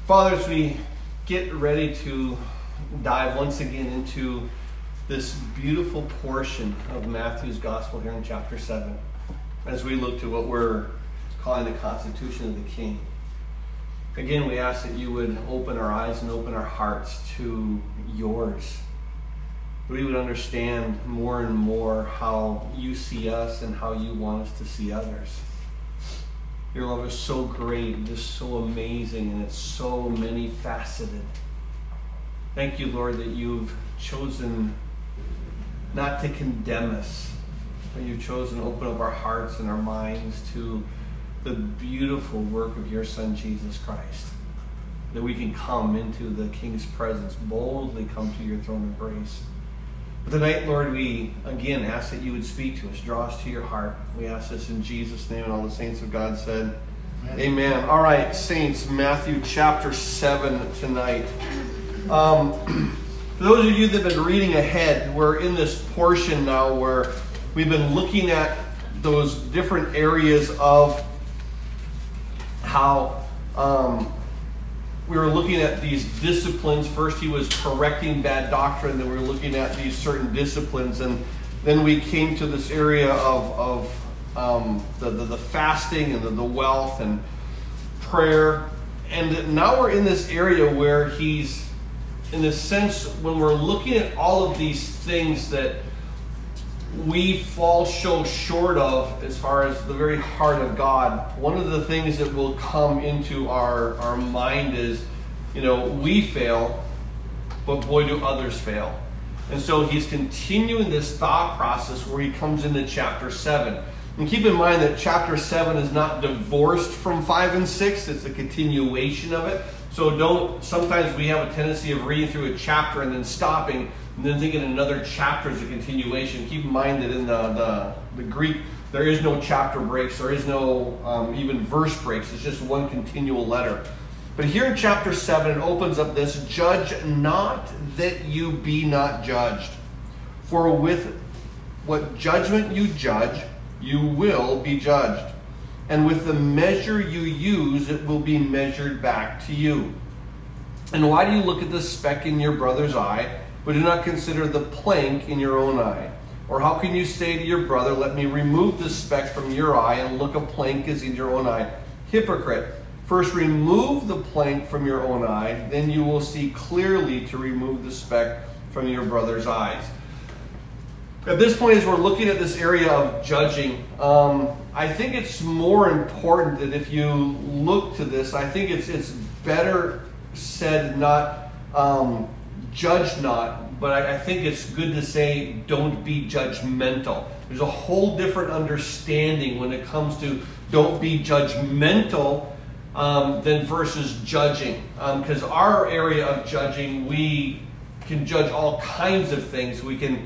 Father, as we get ready to dive once again into this beautiful portion of Matthew's Gospel here in chapter 7, as we look to what we're calling the Constitution of the King. Again, we ask that you would open our eyes and open our hearts to yours. We would understand more and more how you see us and how you want us to see others. Your love is so great, just so amazing, and it's so many faceted. Thank you, Lord, that you've chosen not to condemn us, but you've chosen to open up our hearts and our minds to the beautiful work of your Son, Jesus Christ. That we can come into the King's presence, boldly come to your throne of grace. But tonight, Lord, we again ask that you would speak to us, draw us to your heart. We ask this in Jesus' name, and all the saints of God said, Amen. All right, saints, Matthew chapter 7 tonight. For those of you that have been reading ahead, we're in this portion now where we've been looking at those different areas of how we were looking at these disciplines. First he was correcting bad doctrine, then we were looking at these certain disciplines, and then we came to this area of the fasting and the wealth and prayer. And now we're in this area where he's, in a sense, when we're looking at all of these things that we fall so short of as far as the very heart of God, one of the things that will come into our mind is, we fail, but boy do others fail. And so he's continuing this thought process where he comes into chapter 7. And keep in mind that chapter 7 is not divorced from 5 and 6, it's a continuation of it. So sometimes we have a tendency of reading through a chapter and then stopping, and then thinking another chapter is a continuation. Keep in mind that in the Greek, there is no chapter breaks. There is no even verse breaks. It's just one continual letter. But here in chapter 7, it opens up this, judge not that you be not judged. For with what judgment you judge, you will be judged. And with the measure you use, it will be measured back to you. And why do you look at the speck in your brother's eye, but do not consider the plank in your own eye? Or how can you say to your brother, let me remove the speck from your eye, and look, a plank is in your own eye? Hypocrite, first remove the plank from your own eye, then you will see clearly to remove the speck from your brother's eyes. At this point, as we're looking at this area of judging, I think it's more important that if you look to this, I think it's better said not judge not, but I think it's good to say don't be judgmental. There's a whole different understanding when it comes to don't be judgmental than versus judging. Because our area of judging, we can judge all kinds of things. We can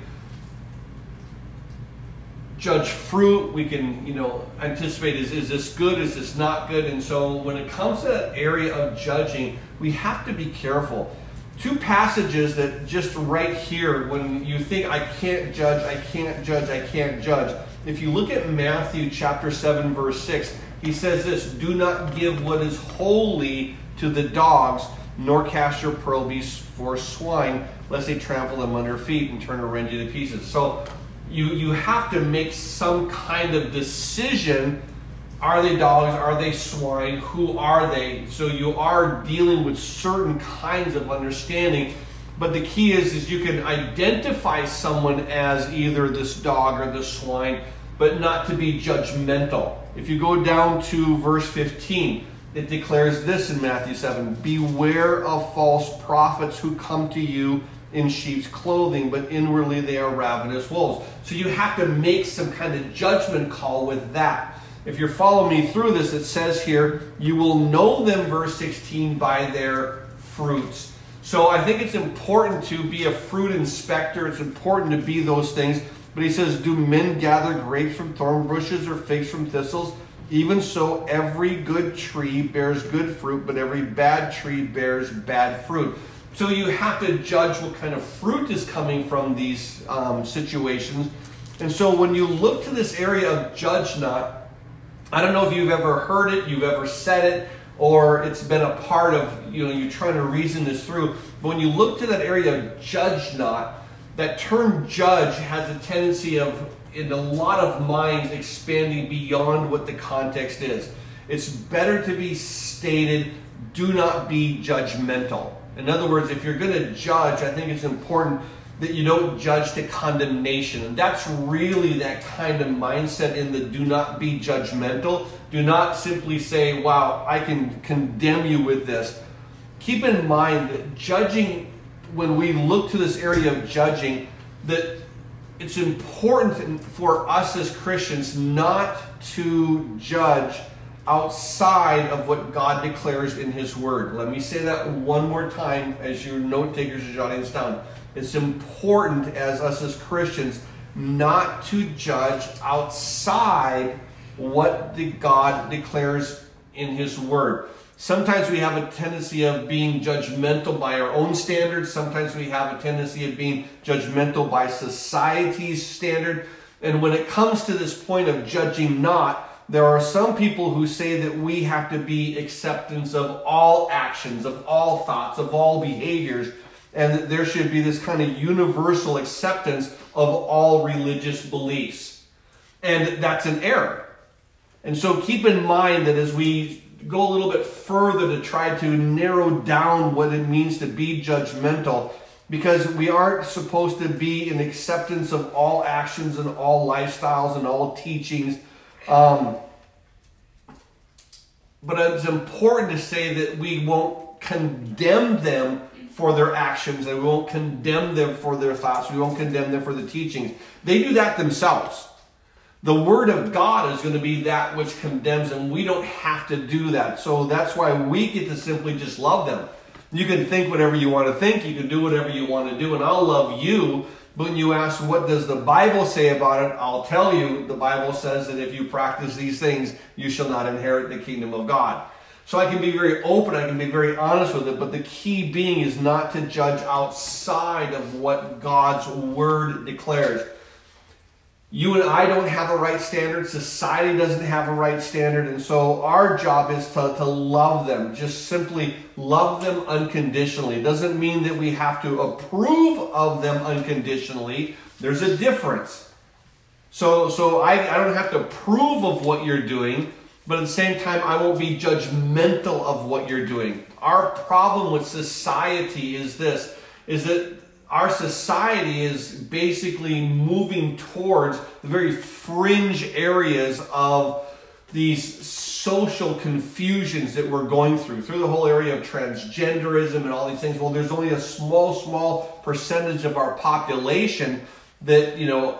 judge fruit. We can, anticipate, is this good? Is this not good? And so when it comes to that area of judging, we have to be careful. Two passages that just right here, when you think, I can't judge, I can't judge, I can't judge. If you look at Matthew chapter 7, verse 6, he says this, do not give what is holy to the dogs, nor cast your pearl before swine, lest they trample them under feet and turn and rend you to pieces. So you have to make some kind of decision. Are they dogs? Are they swine? Who are they? So you are dealing with certain kinds of understanding. But the key is you can identify someone as either this dog or this swine, but not to be judgmental. If you go down to verse 15, it declares this in Matthew 7, beware of false prophets who come to you in sheep's clothing, but inwardly they are ravenous wolves. So you have to make some kind of judgment call with that. If you're following me through this, it says here, you will know them, verse 16, by their fruits. So I think it's important to be a fruit inspector. It's important to be those things. But he says, do men gather grapes from thorn bushes or figs from thistles? Even so, every good tree bears good fruit, but every bad tree bears bad fruit. So you have to judge what kind of fruit is coming from these situations. And so when you look to this area of judge not, I don't know if you've ever heard it, you've ever said it, or it's been a part of, you're trying to reason this through. But when you look to that area of judge not, that term judge has a tendency of, in a lot of minds, expanding beyond what the context is. It's better to be stated, do not be judgmental. In other words, if you're going to judge, I think it's important that you don't judge to condemnation. And that's really that kind of mindset in the do not be judgmental. Do not simply say, wow, I can condemn you with this. Keep in mind that judging, when we look to this area of judging, that it's important for us as Christians not to judge outside of what God declares in His Word. Let me say that one more time as your note takers are jotting this down. It's important as us as Christians not to judge outside what God declares in His Word. Sometimes we have a tendency of being judgmental by our own standards. Sometimes we have a tendency of being judgmental by society's standard. And when it comes to this point of judging not, there are some people who say that we have to be acceptance of all actions, of all thoughts, of all behaviors, and that there should be this kind of universal acceptance of all religious beliefs. And that's an error. And so keep in mind that as we go a little bit further to try to narrow down what it means to be judgmental, because we aren't supposed to be in acceptance of all actions and all lifestyles and all teachings. But it's important to say that we won't condemn them for their actions, and we won't condemn them for their thoughts. We won't condemn them for the teachings. They do that themselves. The Word of God is going to be that which condemns them. We don't have to do that. So that's why we get to simply just love them. You can think whatever you want to think. You can do whatever you want to do, and I'll love you. But when you ask, what does the Bible say about it? I'll tell you, the Bible says that if you practice these things, you shall not inherit the kingdom of God. So I can be very open, I can be very honest with it, but the key being is not to judge outside of what God's Word declares. You and I don't have a right standard. Society doesn't have a right standard. And so our job is to love them. Just simply love them unconditionally. It doesn't mean that we have to approve of them unconditionally. There's a difference. So I don't have to approve of what you're doing, but at the same time, I won't be judgmental of what you're doing. Our problem with society is this, is that our society is basically moving towards the very fringe areas of these social confusions that we're going through the whole area of transgenderism and all these things. Well, there's only a small percentage of our population that,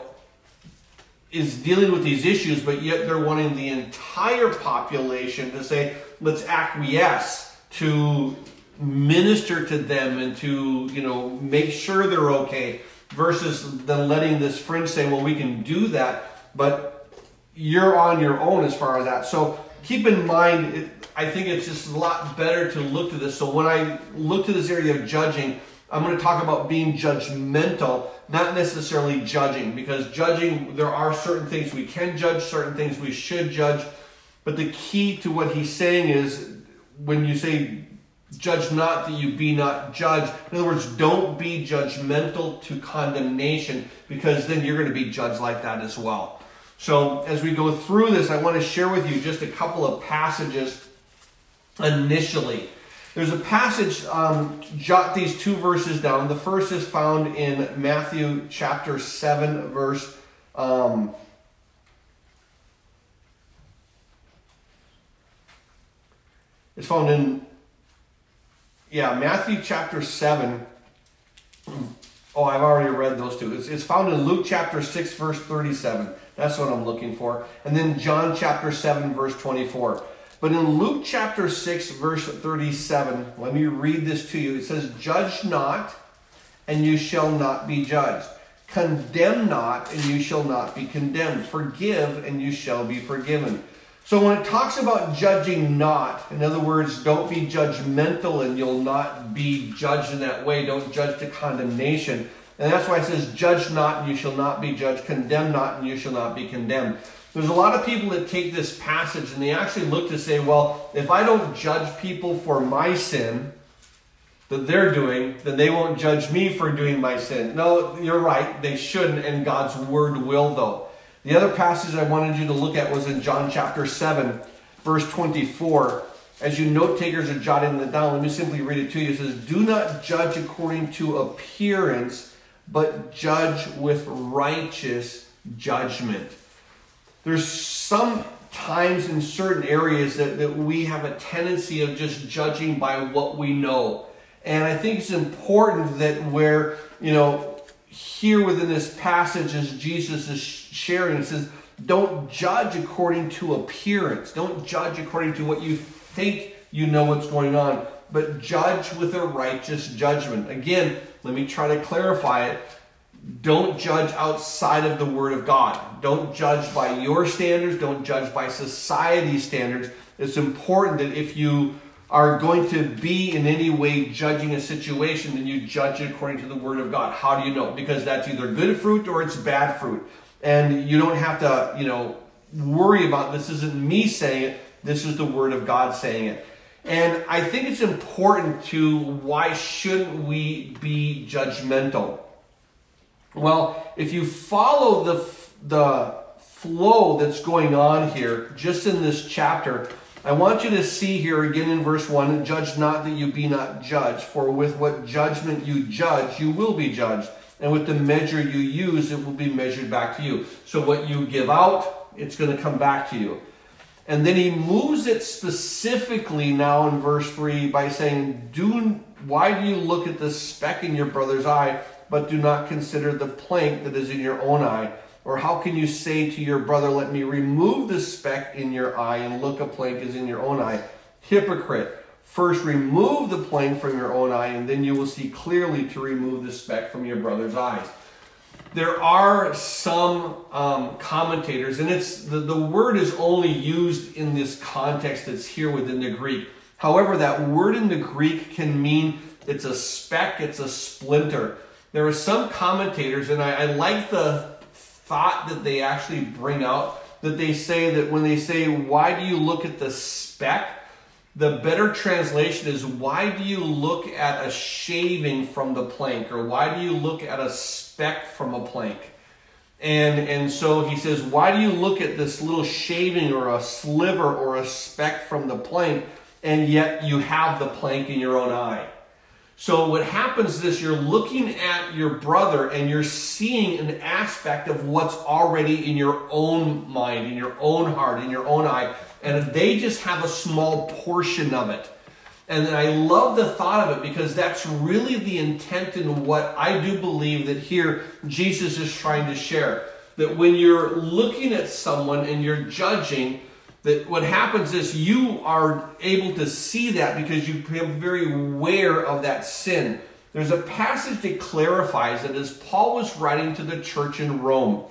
is dealing with these issues, but yet they're wanting the entire population to say, let's acquiesce, to minister to them and to, make sure they're okay, versus then letting this fringe say, well, we can do that, but you're on your own as far as that. So keep in mind, I think it's just a lot better to look to this. So when I look to this area of judging, I'm going to talk about being judgmental, not necessarily judging, because judging, there are certain things we can judge, certain things we should judge. But the key to what he's saying is, when you say judge not, that you be not judged. In other words, don't be judgmental to condemnation, because then you're going to be judged like that as well. So as we go through this, I want to share with you just a couple of passages initially. There's a passage, jot these two verses down. The first is found in Matthew chapter 7, verse... it's found in... Matthew chapter 7. Oh, I've already read those two. It's found in Luke chapter 6, verse 37. That's what I'm looking for. And then John chapter 7, verse 24. But in Luke chapter 6, verse 37, let me read this to you. It says, judge not, and you shall not be judged. Condemn not, and you shall not be condemned. Forgive, and you shall be forgiven. So when it talks about judging not, in other words, don't be judgmental and you'll not be judged in that way. Don't judge to condemnation. And that's why it says, judge not and you shall not be judged. Condemn not and you shall not be condemned. There's a lot of people that take this passage and they actually look to say, well, if I don't judge people for my sin that they're doing, then they won't judge me for doing my sin. No, you're right. They shouldn't, and God's word will, though. The other passage I wanted you to look at was in John chapter 7, verse 24. As you note takers are jotting it down, let me simply read it to you. It says, do not judge according to appearance, but judge with righteous judgment. There's some times in certain areas that we have a tendency of just judging by what we know. And I think it's important that where, here within this passage as Jesus is sharing, it says, don't judge according to appearance. Don't judge according to what you think you know what's going on, but judge with a righteous judgment. Again, let me try to clarify it. Don't judge outside of the Word of God. Don't judge by your standards. Don't judge by society's standards. It's important that if you are going to be in any way judging a situation, then you judge it according to the Word of God. How do you know? Because that's either good fruit or it's bad fruit. And you don't have to, worry about this isn't me saying it. This is the Word of God saying it. And I think it's important to why shouldn't we be judgmental? Well, if you follow the flow that's going on here, just in this chapter, I want you to see here again in verse 1, judge not that you be not judged, for with what judgment you judge, you will be judged. And with the measure you use, it will be measured back to you. So what you give out, it's going to come back to you. And then he moves it specifically now in verse 3 by saying, why do you look at the speck in your brother's eye, but do not consider the plank that is in your own eye? Or how can you say to your brother, let me remove the speck in your eye, and look, a plank is in your own eye? Hypocrite, first remove the plank from your own eye, and then you will see clearly to remove the speck from your brother's eyes. There are some commentators, and it's the word is only used in this context that's here within the Greek. However, that word in the Greek can mean it's a speck, it's a splinter. There are some commentators, and I like the thought that they actually bring out, that they say that when they say, why do you look at the speck? The better translation is, why do you look at a shaving from the plank? Or why do you look at a speck from a plank? And so he says, why do you look at this little shaving or a sliver or a speck from the plank, and yet you have the plank in your own eye? So what happens is you're looking at your brother and you're seeing an aspect of what's already in your own mind, in your own heart, in your own eye, and they just have a small portion of it. And I love the thought of it, because that's really the intent in what I do believe that here Jesus is trying to share. That when you're looking at someone and you're judging, that what happens is you are able to see that because you become very aware of that sin. There's a passage that clarifies it as Paul was writing to the church in Rome.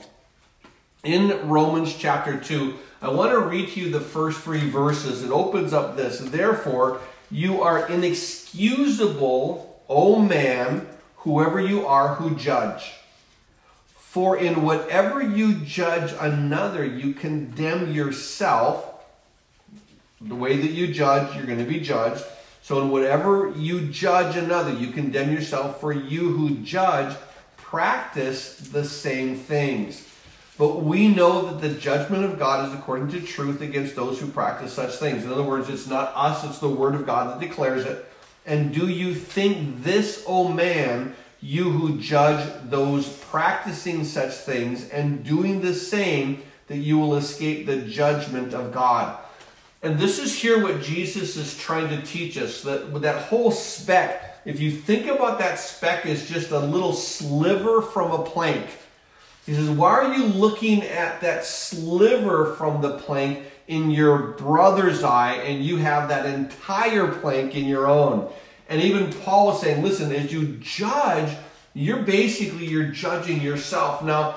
In Romans chapter 2, I want to read to you the first 3 verses. It opens up this: therefore, you are inexcusable, O man, whoever you are who judge. For in whatever you judge another, you condemn yourself. The way that you judge, you're going to be judged. So in whatever you judge another, you condemn yourself. For you who judge practice the same things. But we know that the judgment of God is according to truth against those who practice such things. In other words, it's not us, it's the Word of God that declares it. And do you think this, O man, you who judge those practicing such things and doing the same, that you will escape the judgment of God? And this is here what Jesus is trying to teach us. That whole speck, if you think about that speck as just a little sliver from a plank, he says, why are you looking at that sliver from the plank in your brother's eye, and you have that entire plank in your own? And even Paul was saying, listen, as you judge, you're judging yourself. Now,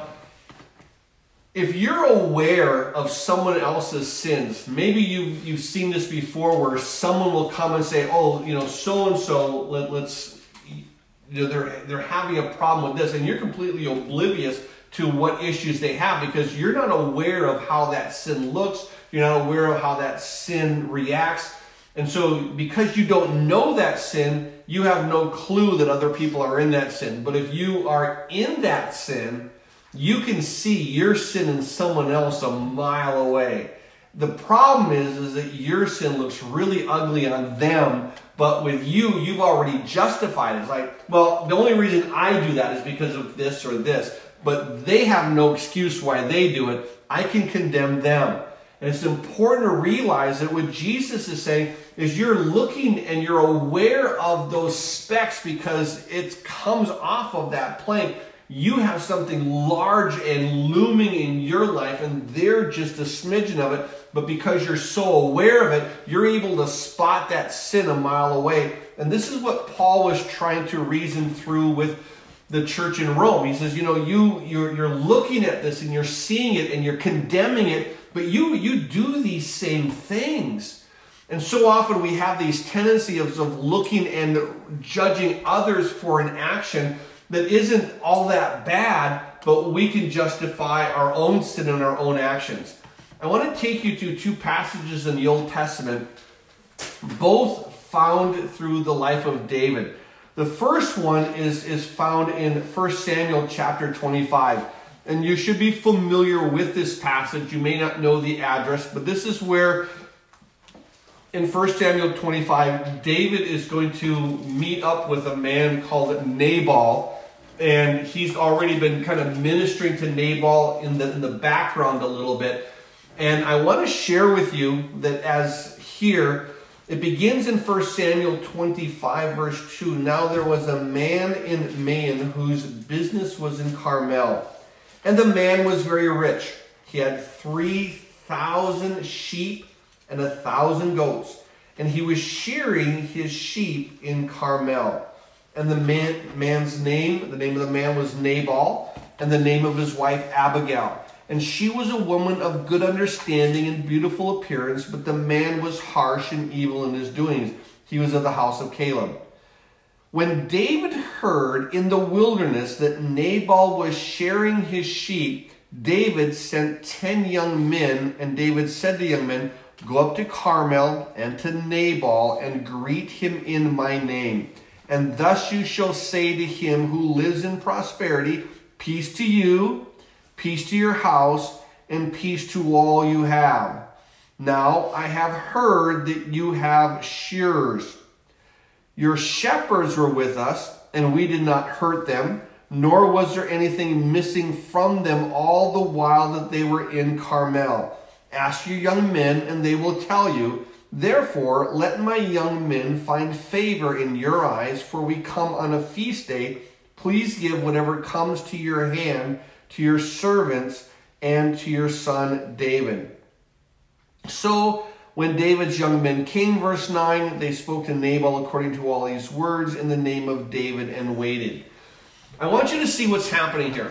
if you're aware of someone else's sins, maybe you've seen this before, where someone will come and say, oh, so-and-so, they're having a problem with this, and you're completely oblivious to what issues they have, because you're not aware of how that sin looks. You're not aware of how that sin reacts. And so because you don't know that sin, you have no clue that other people are in that sin. But if you are in that sin, you can see your sin in someone else a mile away. The problem is that your sin looks really ugly on them, but with you, you've already justified it. It's like, well, the only reason I do that is because of this or this, but they have no excuse why they do it. I can condemn them. And it's important to realize that what Jesus is saying is you're looking and you're aware of those specks because it comes off of that plank. You have something large and looming in your life, and they're just a smidgen of it. But because you're so aware of it, you're able to spot that sin a mile away. And this is what Paul was trying to reason through with the church in Rome. He says, you know, you're looking at this and you're seeing it and you're condemning it, but you do these same things. And so often we have these tendencies of looking and judging others for an action that isn't all that bad, but we can justify our own sin and our own actions. I want to take you to two passages in the Old Testament, both found through the life of David. The first one is found in 1 Samuel chapter 25. And you should be familiar with this passage. You may not know the address, but this is where in 1 Samuel 25, David is going to meet up with a man called Nabal. And he's already been kind of ministering to Nabal in the background a little bit. And I want to share with you that as here, it begins in 1 Samuel 25, verse 2. Now there was a man in Maon whose business was in Carmel. And the man was very rich. He had 3,000 sheep and 1,000 goats. And he was shearing his sheep in Carmel. And the name of the man was Nabal, and the name of his wife Abigail. And she was a woman of good understanding and beautiful appearance, but the man was harsh and evil in his doings. He was of the house of Caleb. When David heard in the wilderness that Nabal was shearing his sheep, David sent 10 young men, and David said to the young men, "Go up to Carmel and to Nabal and greet him in my name. And thus you shall say to him who lives in prosperity, peace to you, peace to your house, and peace to all you have. Now I have heard that you have shearers. Your shepherds were with us, and we did not hurt them, nor was there anything missing from them all the while that they were in Carmel. Ask your young men, and they will tell you. Therefore, let my young men find favor in your eyes, for we come on a feast day. Please give whatever comes to your hand to your servants and to your son David." So when David's young men came, verse 9, they spoke to Nabal according to all these words in the name of David and waited. I want you to see what's happening here.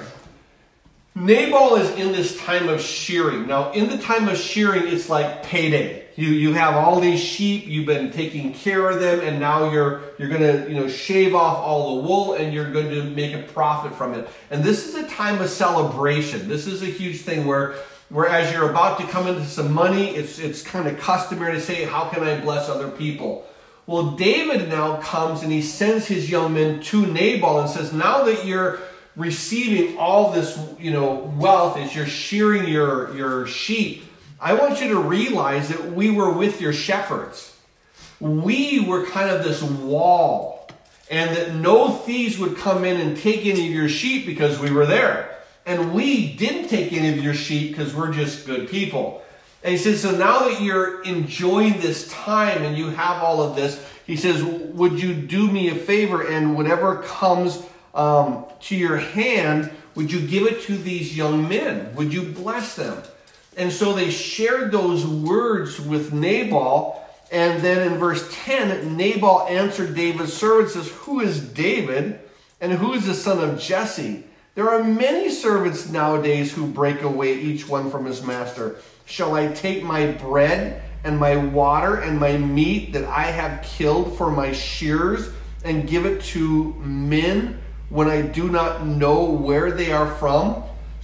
Nabal is in this time of shearing. Now, in the time of shearing, it's like payday. You have all these sheep, you've been taking care of them, and now you're going to shave off all the wool, and you're going to make a profit from it. And this is a time of celebration. This is a huge thing where as you're about to come into some money, it's kind of customary to say, how can I bless other people? Well, David now comes and he sends his young men to Nabal and says, now that you're receiving all this wealth as you're shearing your sheep, I want you to realize that we were with your shepherds. We were kind of this wall, and that no thieves would come in and take any of your sheep because we were there. And we didn't take any of your sheep because we're just good people. And he says, so now that you're enjoying this time and you have all of this, he says, would you do me a favor, and whatever comes to your hand, would you give it to these young men? Would you bless them? And so they shared those words with Nabal. And then in verse 10, Nabal answered David's servant, says, who is David, and who is the son of Jesse? There are many servants nowadays who break away, each one from his master. Shall I take my bread and my water and my meat that I have killed for my shearers and give it to men when I do not know where they are from?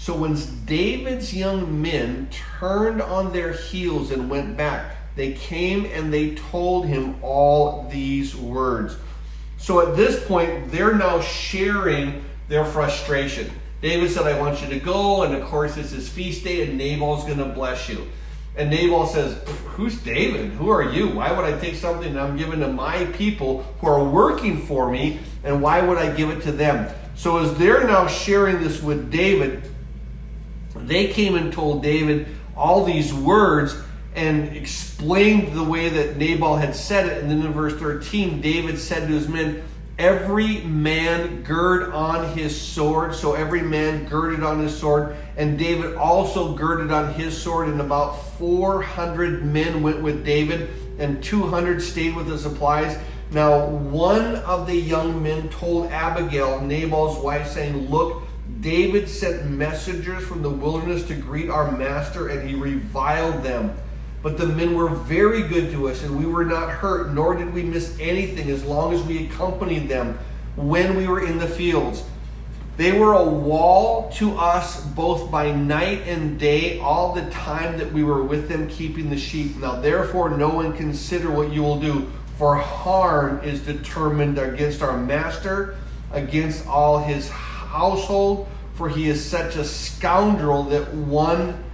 So when David's young men turned on their heels and went back, they came and they told him all these words. So at this point, they're now sharing their frustration. David said, I want you to go, and of course it's his feast day, and Nabal's going to bless you. And Nabal says, who's David? Who are you? Why would I take something that I'm giving to my people who are working for me, and why would I give it to them? So as they're now sharing this with David, they came and told David all these words and explained the way that Nabal had said it. And then in verse 13, David said to his men, every man gird on his sword. So every man girded on his sword. And David also girded on his sword. And about 400 men went with David, and 200 stayed with the supplies. Now one of the young men told Abigail, Nabal's wife, saying, look, David sent messengers from the wilderness to greet our master, and he reviled them. But the men were very good to us, and we were not hurt, nor did we miss anything as long as we accompanied them when we were in the fields. They were a wall to us both by night and day, all the time that we were with them keeping the sheep. Now therefore no one consider what you will do, for harm is determined against our master, against all his household, for he is such a scoundrel that one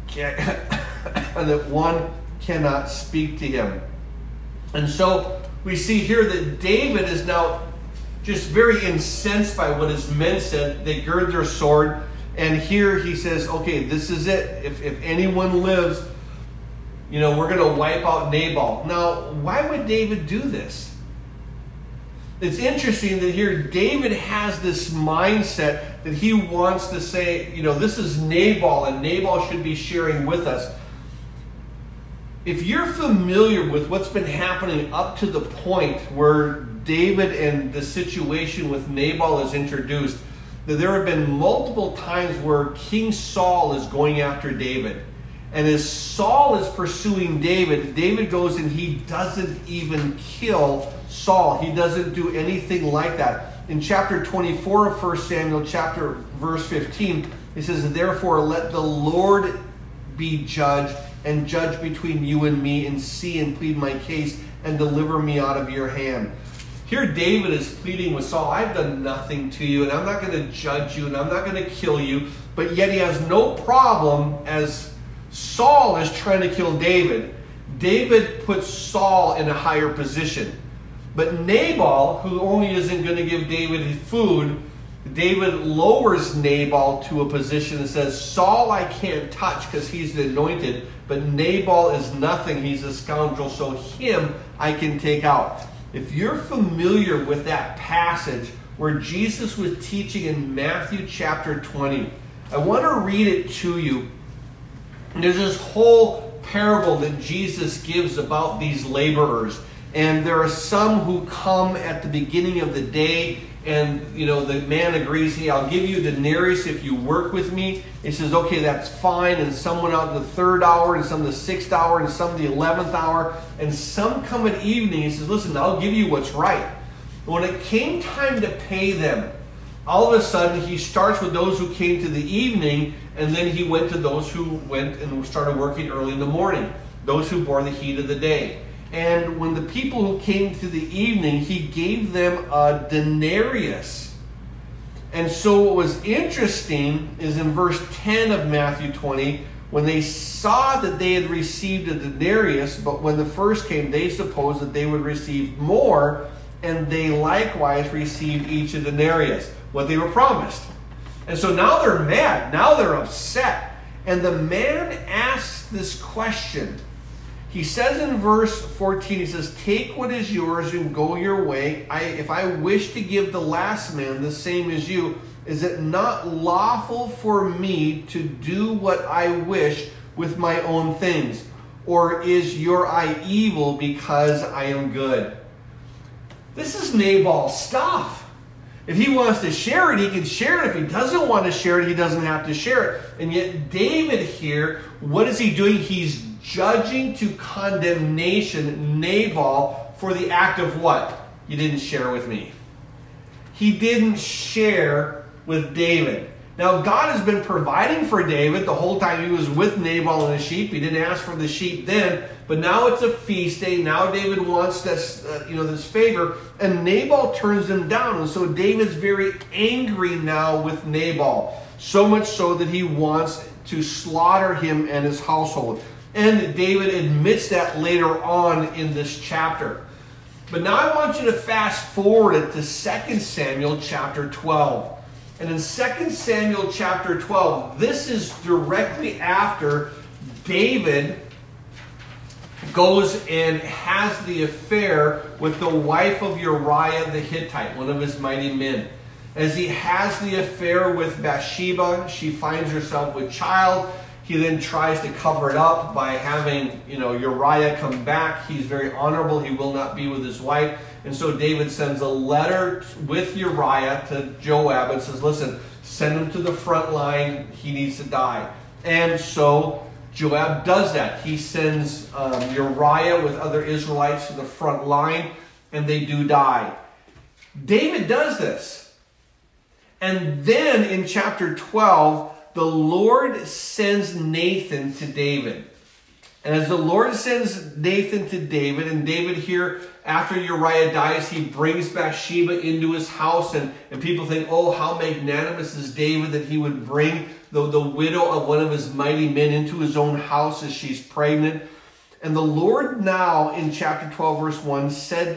cannot speak to him. And so we see here that David is now just very incensed by what his men said. They gird their sword, and here he says, okay, this is it. If anyone lives, we're going to wipe out Nabal. Now, why would David do this? It's interesting that here David has this mindset that he wants to say, this is Nabal, and Nabal should be sharing with us. If you're familiar with what's been happening up to the point where David and the situation with Nabal is introduced, that there have been multiple times where King Saul is going after David. And as Saul is pursuing David, David goes and he doesn't even kill Saul. He doesn't do anything like that. In chapter 24 of 1 Samuel, verse 15, it says, therefore let the Lord be judge, and judge between you and me, and see and plead my case, and deliver me out of your hand. Here David is pleading with Saul, I've done nothing to you, and I'm not going to judge you, and I'm not going to kill you. But yet he has no problem as Saul is trying to kill David. David puts Saul in a higher position. But Nabal, who only isn't going to give David food, David lowers Nabal to a position and says, Saul I can't touch because he's the anointed, but Nabal is nothing. He's a scoundrel, so him I can take out. If you're familiar with that passage where Jesus was teaching in Matthew chapter 20, I want to read it to you. And there's this whole parable that Jesus gives about these laborers. And there are some who come at the beginning of the day, and the man agrees, hey, I'll give you a denarius if you work with me. He says, okay, that's fine. And some went out the 3rd hour, and some the 6th hour, and some the 11th hour. And some come at evening. He says, listen, I'll give you what's right. When it came time to pay them, all of a sudden he starts with those who came to the evening, and then he went to those who went and started working early in the morning, those who bore the heat of the day. And when the people who came to the evening, he gave them a denarius. And so what was interesting is in verse 10 of Matthew 20, when they saw that they had received a denarius, but when the first came, they supposed that they would receive more, and they likewise received each a denarius, what they were promised. And so now they're mad. Now they're upset. And the man asks this question. He says in verse 14, he says, take what is yours and go your way. If I wish to give the last man the same as you, is it not lawful for me to do what I wish with my own things? Or is your eye evil because I am good? This is Nabal's stuff. If he wants to share it, he can share it. If he doesn't want to share it, he doesn't have to share it. And yet David here, what is he doing? He's judging to condemnation Nabal for the act of what? You didn't share with me. He didn't share with David. Now, God has been providing for David the whole time he was with Nabal and his sheep. He didn't ask for the sheep then, but now it's a feast day. Now David wants this, this favor, and Nabal turns him down. And so David's very angry now with Nabal, so much so that he wants to slaughter him and his household. And David admits that later on in this chapter. But now I want you to fast forward it to 2 Samuel chapter 12. And in 2 Samuel chapter 12, this is directly after David goes and has the affair with the wife of Uriah the Hittite, one of his mighty men. As he has the affair with Bathsheba, she finds herself with child. He then tries to cover it up by having, Uriah come back. He's very honorable. He will not be with his wife. And so David sends a letter with Uriah to Joab and says, listen, send him to the front line. He needs to die. And so Joab does that. He sends Uriah with other Israelites to the front line, and they do die. David does this. And then in chapter 12, the Lord sends Nathan to David. And as the Lord sends Nathan to David, and David here, after Uriah dies, he brings Bathsheba into his house, and people think, oh, how magnanimous is David that he would bring the widow of one of his mighty men into his own house as she's pregnant. And the Lord now, in chapter 12, verse 1,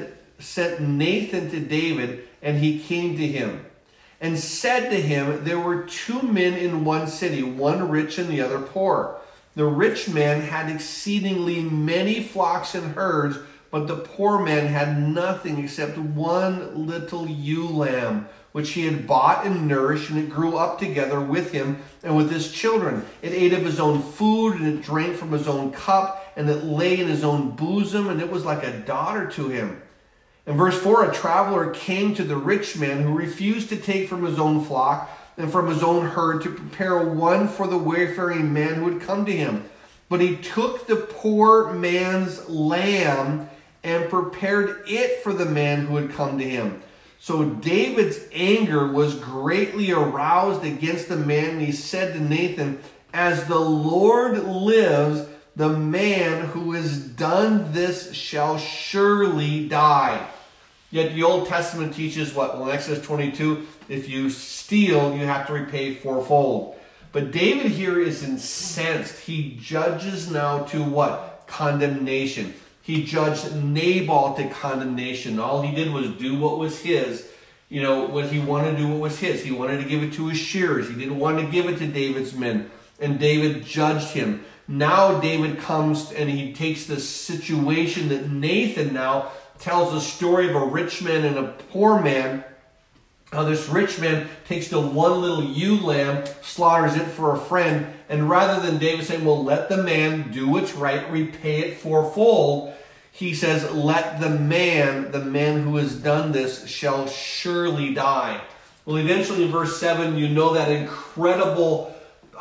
sent Nathan to David, and he came to him and said to him, there were two men in one city, one rich and the other poor. The rich man had exceedingly many flocks and herds, but the poor man had nothing except one little ewe lamb, which he had bought and nourished, and it grew up together with him and with his children. It ate of his own food, and it drank from his own cup, and it lay in his own bosom, and it was like a daughter to him. In verse 4, a traveler came to the rich man who refused to take from his own flock and from his own herd to prepare one for the wayfaring man who had come to him. But he took the poor man's lamb and prepared it for the man who had come to him. So David's anger was greatly aroused against the man, and he said to Nathan, as the Lord lives, the man who has done this shall surely die. Yet the Old Testament teaches what? Well, in Exodus 22, if you steal, you have to repay fourfold. But David here is incensed. He judges now to what? Condemnation. He judged Nabal to condemnation. All he did was do what was his. What he wanted to do what was his. He wanted to give it to his shearers. He didn't want to give it to David's men. And David judged him. Now David comes and he takes this situation that Nathan now tells the story of a rich man and a poor man. How this rich man takes the one little ewe lamb, slaughters it for a friend, and rather than David saying, well, let the man do what's right, repay it fourfold, he says, let the man who has done this shall surely die. Well, eventually in verse 7, you know that incredible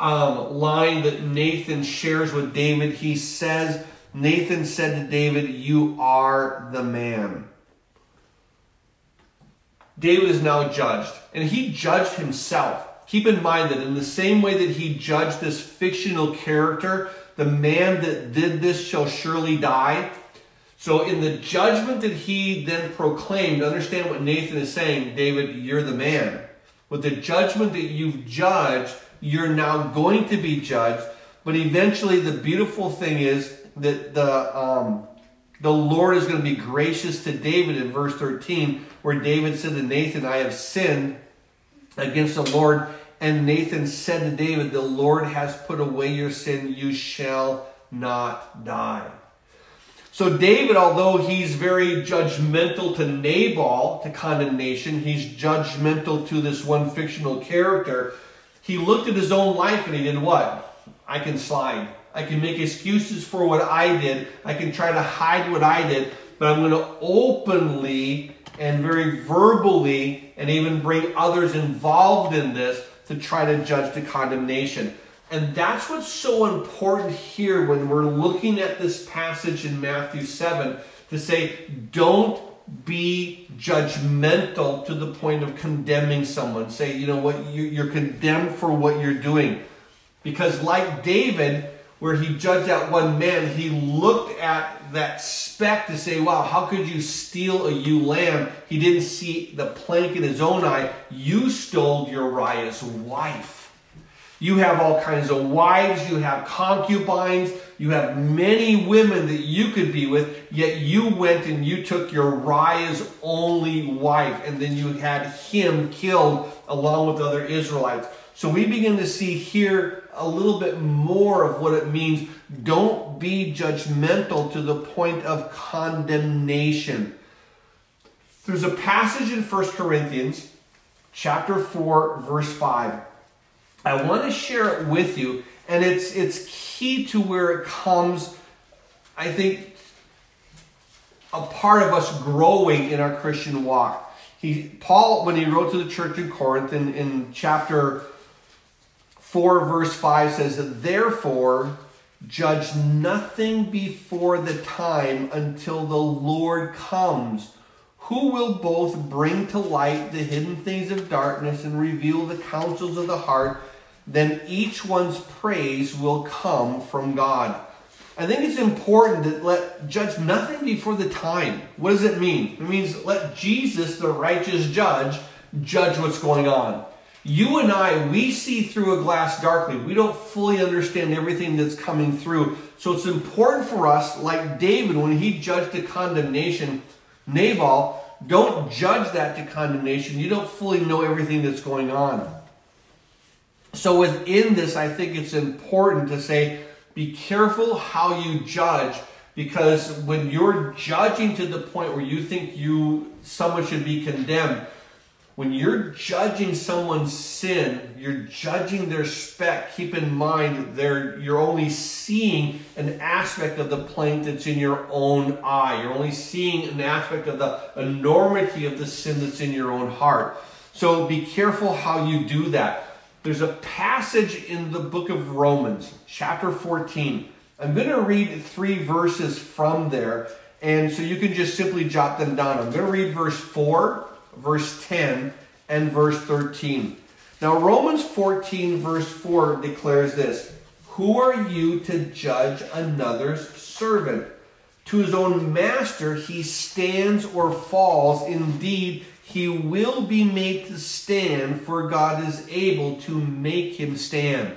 line that Nathan shares with David. He says, Nathan said to David, you are the man. David is now judged, and he judged himself. Keep in mind that in the same way that he judged this fictional character, the man that did this shall surely die. So in the judgment that he then proclaimed, understand what Nathan is saying, David, you're the man. With the judgment that you've judged, you're now going to be judged. But eventually the beautiful thing is that the Lord is going to be gracious to David in verse 13, where David said to Nathan, I have sinned against the Lord. And Nathan said to David, the Lord has put away your sin. You shall not die. So David, although he's very judgmental to Nabal, to condemnation, he's judgmental to this one fictional character, he looked at his own life and he did what? I can slide. I can make excuses for what I did. I can try to hide what I did, but I'm going to openly and very verbally and even bring others involved in this to try to judge to condemnation. And that's what's so important here when we're looking at this passage in Matthew 7, to say, don't be judgmental to the point of condemning someone. Say, you know what, you're condemned for what you're doing. Because like David, where he judged that one man, he looked at that speck to say, wow, how could you steal a ewe lamb? He didn't see the plank in his own eye. You stole Uriah's wife. You have all kinds of wives, you have concubines, you have many women that you could be with, yet you went and you took Uriah's only wife, and then you had him killed along with other Israelites. So we begin to see here a little bit more of what it means. Don't be judgmental to the point of condemnation. There's a passage in 1 Corinthians chapter 4, verse 5. I want to share it with you, and it's key to where it comes, I think, a part of us growing in our Christian walk. Paul, when he wrote to the church in Corinth, in chapter 4, verse 5, says, therefore, judge nothing before the time until the Lord comes, who will both bring to light the hidden things of darkness and reveal the counsels of the heart. Then each one's praise will come from God. I think it's important to judge nothing before the time. What does it mean? It means let Jesus, the righteous judge what's going on. You and I, we see through a glass darkly. We don't fully understand everything that's coming through. So it's important for us, like David, when he judged to condemnation, Nabal, don't judge that to condemnation. You don't fully know everything that's going on. So within this, I think it's important to say, be careful how you judge, because when you're judging to the point where you think someone should be condemned, when you're judging someone's sin, you're judging their speck. Keep in mind, you're only seeing an aspect of the plank that's in your own eye. You're only seeing an aspect of the enormity of the sin that's in your own heart. So be careful how you do that. There's a passage in the book of Romans, chapter 14. I'm going to read 3 verses from there, and so you can just simply jot them down. I'm going to read verse 4, verse 10, and verse 13. Now, Romans 14, verse 4 declares this: who are you to judge another's servant? To his own master he stands or falls. Indeed, he will be made to stand, for God is able to make him stand.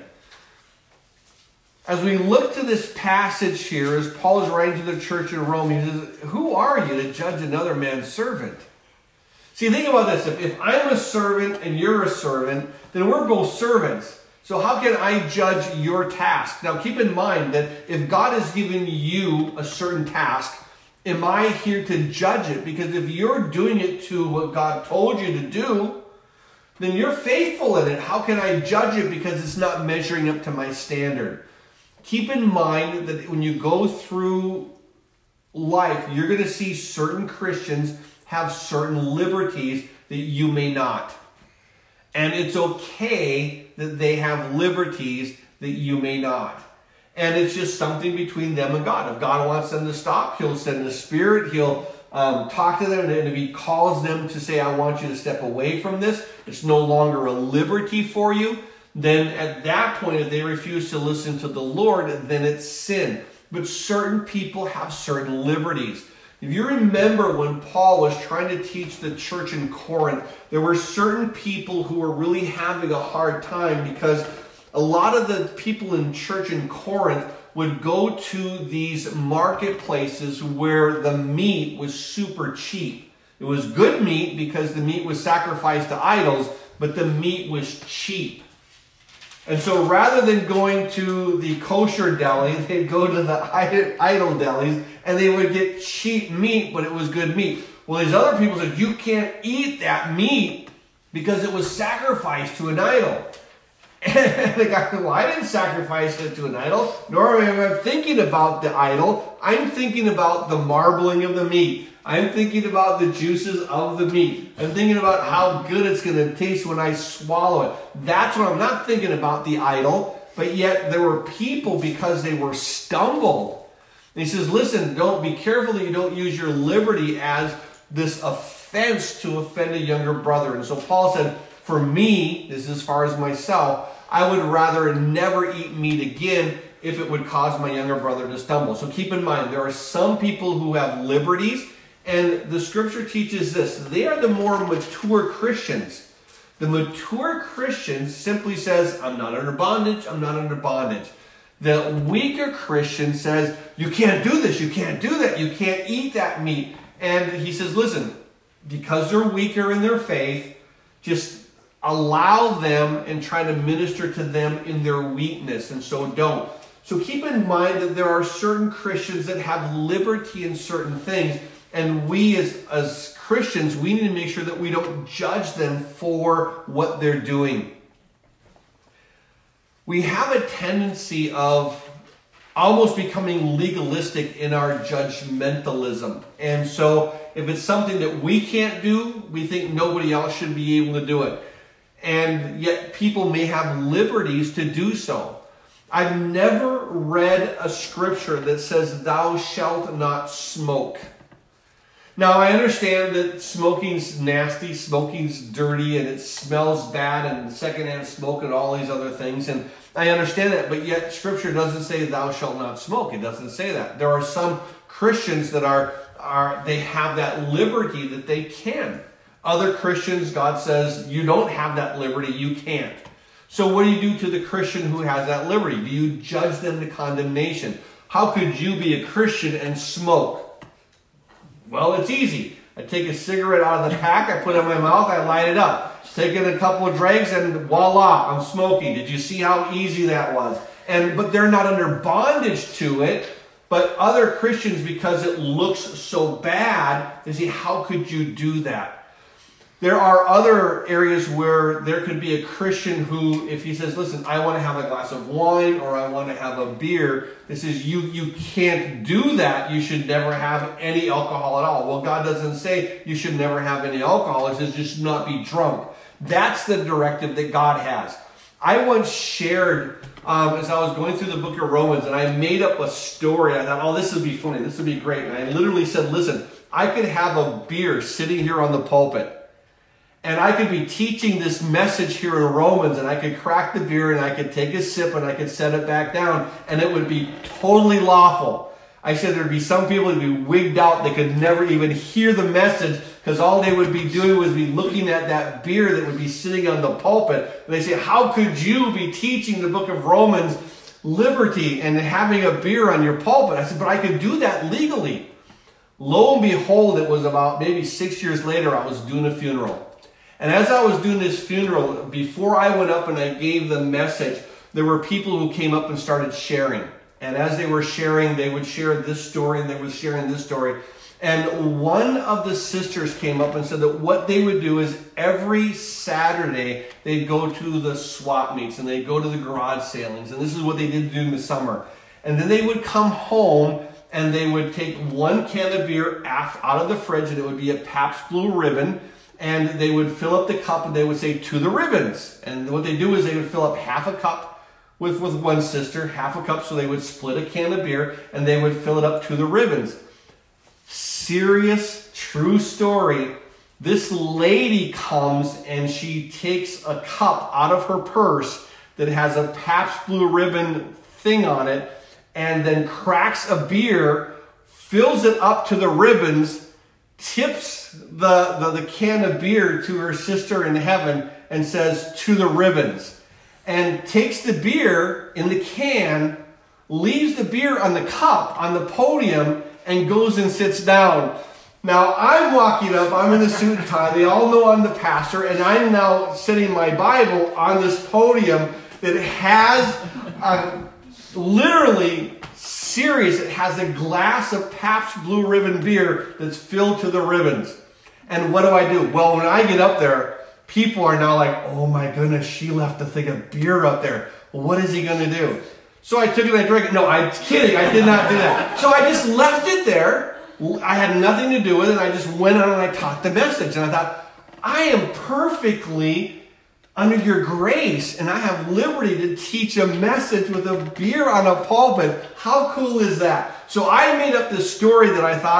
As we look to this passage here, as Paul is writing to the church in Rome, he says, who are you to judge another man's servant? See, think about this. If I'm a servant and you're a servant, then we're both servants. So how can I judge your task? Now keep in mind that if God has given you a certain task, am I here to judge it? Because if you're doing it to what God told you to do, then you're faithful in it. How can I judge it because it's not measuring up to my standard? Keep in mind that when you go through life, you're going to see certain Christians have certain liberties that you may not. And it's okay that they have liberties that you may not. And it's just something between them and God. If God wants them to stop, he'll send the Spirit. He'll talk to them. And if he calls them to say, I want you to step away from this, it's no longer a liberty for you. Then at that point, if they refuse to listen to the Lord, then it's sin. But certain people have certain liberties. If you remember when Paul was trying to teach the church in Corinth, there were certain people who were really having a hard time because a lot of the people in church in Corinth would go to these marketplaces where the meat was super cheap. It was good meat because the meat was sacrificed to idols, but the meat was cheap. And so rather than going to the kosher deli, they'd go to the idol delis and they would get cheap meat, but it was good meat. Well, these other people said, you can't eat that meat because it was sacrificed to an idol. And the guy said, well, I didn't sacrifice it to an idol, nor am I thinking about the idol. I'm thinking about the marbling of the meat. I'm thinking about the juices of the meat. I'm thinking about how good it's going to taste when I swallow it. That's what I'm not thinking about, the idol. But yet there were people, because they were stumbled. And he says, listen, don't be careful that you don't use your liberty as this offense to offend a younger brother. And so Paul said, for me, this is as far as myself, I would rather never eat meat again if it would cause my younger brother to stumble. So keep in mind, there are some people who have liberties, and the scripture teaches this. They are the more mature Christians. The mature Christian simply says, I'm not under bondage, I'm not under bondage. The weaker Christian says, you can't do this, you can't do that, you can't eat that meat. And he says, listen, because they're weaker in their faith, just allow them and try to minister to them in their weakness, and so don't. So keep in mind that there are certain Christians that have liberty in certain things, and we as Christians, we need to make sure that we don't judge them for what they're doing. We have a tendency of almost becoming legalistic in our judgmentalism. And so if it's something that we can't do, we think nobody else should be able to do it. And yet people may have liberties to do so. I've never read a scripture that says, thou shalt not smoke. Now, I understand that smoking's nasty, smoking's dirty, and it smells bad, and secondhand smoke and all these other things. And I understand that, but yet Scripture doesn't say thou shalt not smoke. It doesn't say that. There are some Christians that they have that liberty that they can. Other Christians, God says, you don't have that liberty, you can't. So what do you do to the Christian who has that liberty? Do you judge them to condemnation? How could you be a Christian and smoke? Well, it's easy. I take a cigarette out of the pack, I put it in my mouth, I light it up. Take in a couple of drags and voila, I'm smoking. Did you see how easy that was? But they're not under bondage to it. But other Christians, because it looks so bad, they say, how could you do that? There are other areas where there could be a Christian who, if he says, listen, I want to have a glass of wine or I want to have a beer, this is you can't do that. You should never have any alcohol at all. Well, God doesn't say you should never have any alcohol. It says you should not be drunk. That's the directive that God has. I once shared, as I was going through the book of Romans, and I made up a story. I thought, oh, this would be funny. This would be great. And I literally said, listen, I could have a beer sitting here on the pulpit. And I could be teaching this message here in Romans, and I could crack the beer, and I could take a sip, and I could set it back down, and it would be totally lawful. I said there'd be some people who'd be wigged out. They could never even hear the message because all they would be doing was be looking at that beer that would be sitting on the pulpit. And they say, how could you be teaching the book of Romans, liberty, and having a beer on your pulpit? I said, but I could do that legally. Lo and behold, it was about maybe 6 years later, I was doing a funeral. And as I was doing this funeral, before I went up and I gave the message, there were people who came up and started sharing. And as they were sharing, they would share this story and they were sharing this story. And one of the sisters came up and said that what they would do is every Saturday, they'd go to the swap meets and they'd go to the garage sailings. And this is what they did in the summer. And then they would come home and they would take one can of beer out of the fridge, and it would be a Pabst Blue Ribbon. And they would fill up the cup and they would say, to the ribbons. And what they do is they would fill up half a cup with one sister, half a cup, so they would split a can of beer, and they would fill it up to the ribbons. Serious, true story. This lady comes and she takes a cup out of her purse that has a Pabst Blue Ribbon thing on it, and then cracks a beer, fills it up to the ribbons, tips the can of beer to her sister in heaven and says, to the ribbons. And takes the beer in the can, leaves the beer on the cup on the podium, and goes and sits down. Now, I'm walking up, I'm in a suit and tie, they all know I'm the pastor, and I'm now sitting my Bible on this podium that has literally serious, it has a glass of Pabst Blue Ribbon beer that's filled to the ribbons. And what do? Well, when I get up there, people are now like, oh my goodness, she left a thing of beer up there. Well, what is he going to do? So I took it and I drank it. No, I'm kidding. I did not do that. So I just left it there. I had nothing to do with it. I just went on and I taught the message. And I thought, I am perfectly under your grace, and I have liberty to teach a message with a beer on a pulpit. How cool is that? So I made up this story that I thought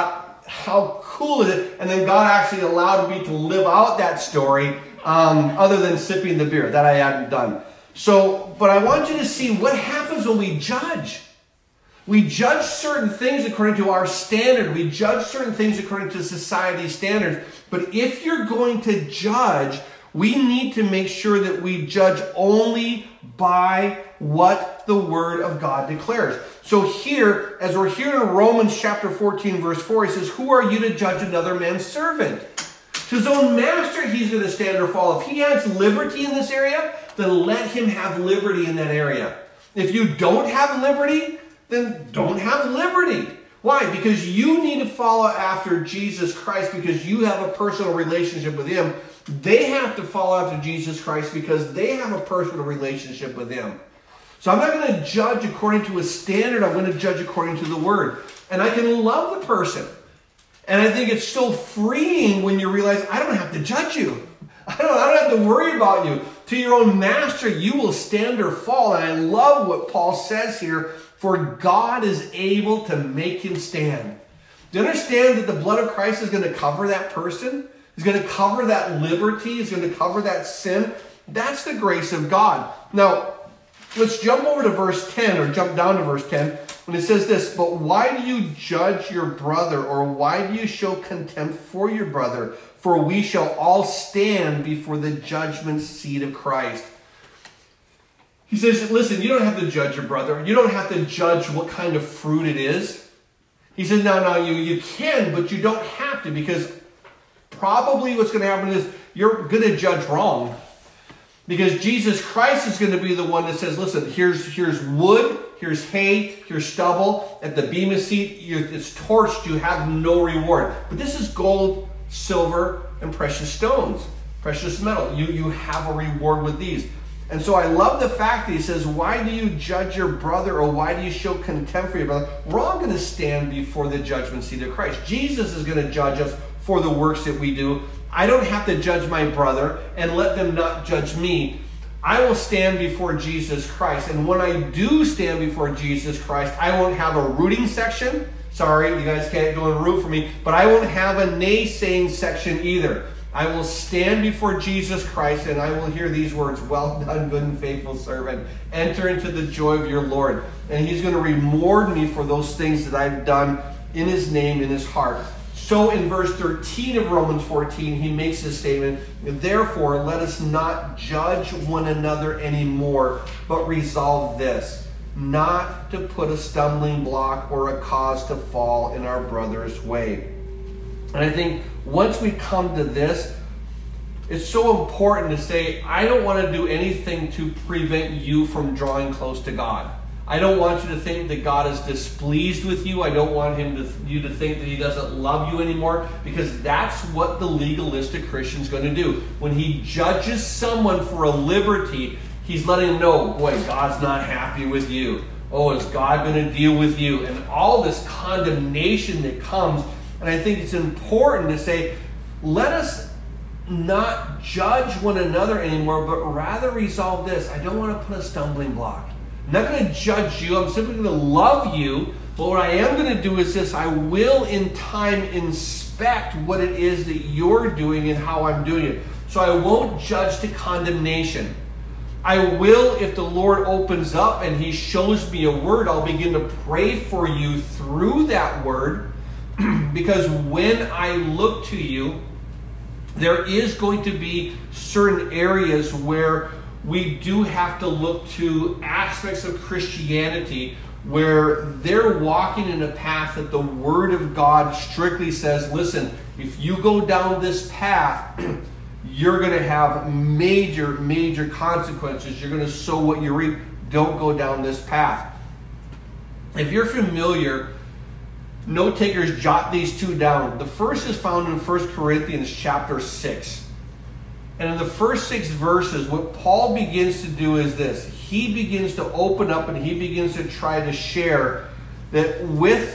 how cool is it? And then God actually allowed me to live out that story other than sipping the beer. That I hadn't done. So, but I want you to see what happens when we judge. We judge certain things according to our standard. We judge certain things according to society's standards. But if you're going to judge, we need to make sure that we judge only by what the Word of God declares. So here, as we're here in Romans chapter 14, verse 4, he says, who are you to judge another man's servant? To his own master he's going to stand or fall. If he has liberty in this area, then let him have liberty in that area. If you don't have liberty, then don't have liberty. Why? Because you need to follow after Jesus Christ because you have a personal relationship with him. They have to follow after Jesus Christ because they have a personal relationship with him. So I'm not going to judge according to a standard. I'm going to judge according to the Word. And I can love the person. And I think it's so freeing when you realize, I don't have to judge you. I don't have to worry about you. To your own master, you will stand or fall. And I love what Paul says here. For God is able to make him stand. Do you understand that the blood of Christ is going to cover that person? It's going to cover that liberty. It's going to cover that sin. That's the grace of God. Now, let's jump over to verse 10, or jump down to verse 10. When it says this, but why do you judge your brother, or why do you show contempt for your brother? For we shall all stand before the judgment seat of Christ. He says, listen, you don't have to judge your brother. You don't have to judge what kind of fruit it is. He says, no, you can, but you don't have to, because probably what's going to happen is you're going to judge wrong. Because Jesus Christ is going to be the one that says, listen, here's wood, here's hay, here's stubble. At the bema seat, it's torched, you have no reward. But this is gold, silver, and precious stones, precious metal. You have a reward with these. And so I love the fact that he says, why do you judge your brother, or why do you show contempt for your brother? We're all going to stand before the judgment seat of Christ. Jesus is going to judge us for the works that we do. I don't have to judge my brother and let them not judge me. I will stand before Jesus Christ. And when I do stand before Jesus Christ, I won't have a rooting section. Sorry, you guys can't go and root for me. But I won't have a naysaying section either. I will stand before Jesus Christ and I will hear these words, well done, good and faithful servant. Enter into the joy of your Lord. And he's going to reward me for those things that I've done in his name, in his heart. So in verse 13 of Romans 14, he makes this statement, therefore, let us not judge one another anymore, but resolve this, not to put a stumbling block or a cause to fall in our brother's way. And I think once we come to this, it's so important to say, I don't want to do anything to prevent you from drawing close to God. I don't want you to think that God is displeased with you. I don't want you to think that he doesn't love you anymore, because that's what the legalistic Christian is going to do. When he judges someone for a liberty, he's letting them know, boy, God's not happy with you. Oh, is God going to deal with you? And all this condemnation that comes. And I think it's important to say, let us not judge one another anymore, but rather resolve this. I don't want to put a stumbling block. I'm not going to judge you. I'm simply going to love you. But what I am going to do is this. I will in time inspect what it is that you're doing and how I'm doing it. So I won't judge to condemnation. I will, if the Lord opens up and he shows me a word, I'll begin to pray for you through that word. Because when I look to you, there is going to be certain areas where we do have to look to aspects of Christianity where they're walking in a path that the Word of God strictly says, listen, if you go down this path, you're going to have major, major consequences. You're going to sow what you reap. Don't go down this path. If you're familiar, note takers, jot these two down. The first is found in 1 Corinthians chapter 6. And in the first 6 verses, what Paul begins to do is this. He begins to open up and he begins to try to share that with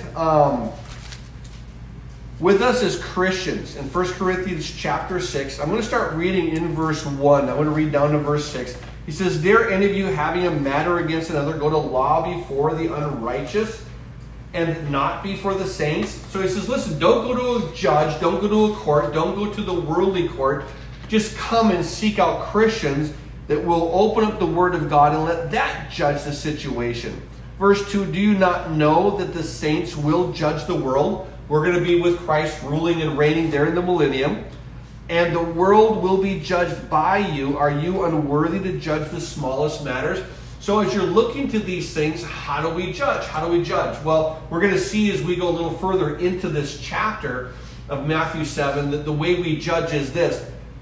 us as Christians. In 1 Corinthians chapter 6, I'm going to start reading in verse 1. I'm going to read down to verse 6. He says, dare any of you having a matter against another go to law before the unrighteous and not be for the saints? So he says, listen, don't go to a judge, don't go to a court, don't go to the worldly court. Just come and seek out Christians that will open up the Word of God and let that judge the situation. Verse 2, do you not know that the saints will judge the world? We're going to be with Christ ruling and reigning there in the millennium. And the world will be judged by you. Are you unworthy to judge the smallest matters? So as you're looking to these things, how do we judge? How do we judge? Well, we're going to see as we go a little further into this chapter of Matthew 7 that the way we judge is this.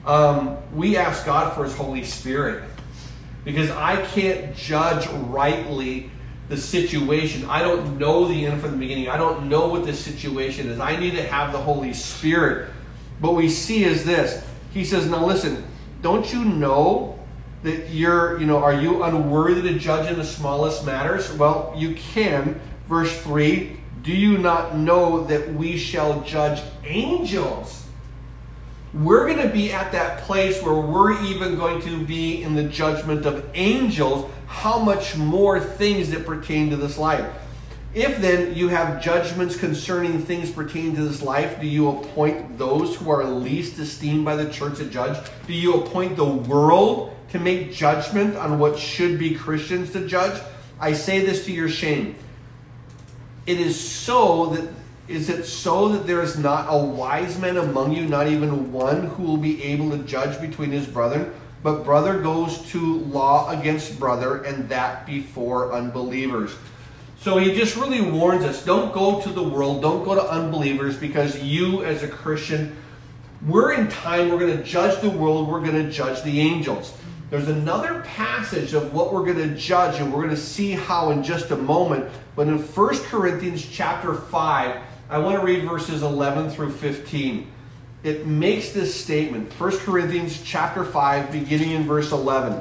We ask God for His Holy Spirit. Because I can't judge rightly the situation. I don't know the end from the beginning. I don't know what the situation is. I need to have the Holy Spirit. What we see is this. He says, now listen, don't you know that are you unworthy to judge in the smallest matters? Well, you can. Verse 3, do you not know that we shall judge angels? We're going to be at that place where we're even going to be in the judgment of angels. How much more things that pertain to this life? If then you have judgments concerning things pertaining to this life, do you appoint those who are least esteemed by the church to judge? Do you appoint the world to make judgment on what should be Christians to judge? I say this to your shame. Is it so that there is not a wise man among you, not even one, who will be able to judge between his brethren? But brother goes to law against brother, and that before unbelievers. So he just really warns us, don't go to the world, don't go to unbelievers, because you as a Christian, we're in time, we're going to judge the world, we're going to judge the angels. There's another passage of what we're going to judge, and we're going to see how in just a moment. But in 1 Corinthians chapter 5, I want to read verses 11 through 15. It makes this statement, 1 Corinthians chapter 5, beginning in verse 11.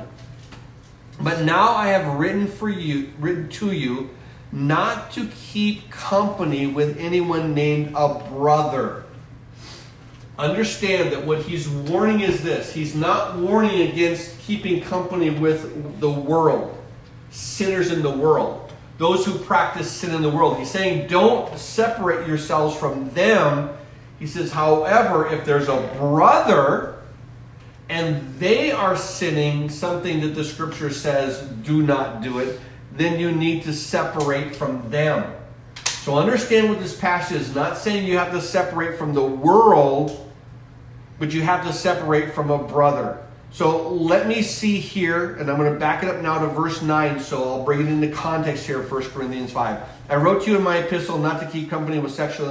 But now I have written to you, not to keep company with anyone named a brother. Understand that what he's warning is this. He's not warning against keeping company with the world, sinners in the world, those who practice sin in the world. He's saying don't separate yourselves from them. He says, however, if there's a brother and they are sinning something that the scripture says do not do it, then you need to separate from them. So understand what this passage is. Not saying you have to separate from the world, but you have to separate from a brother. So let me see here, and I'm going to back it up now to verse 9, so I'll bring it into context here, 1 Corinthians 5. I wrote to you in my epistle not to keep company with sexual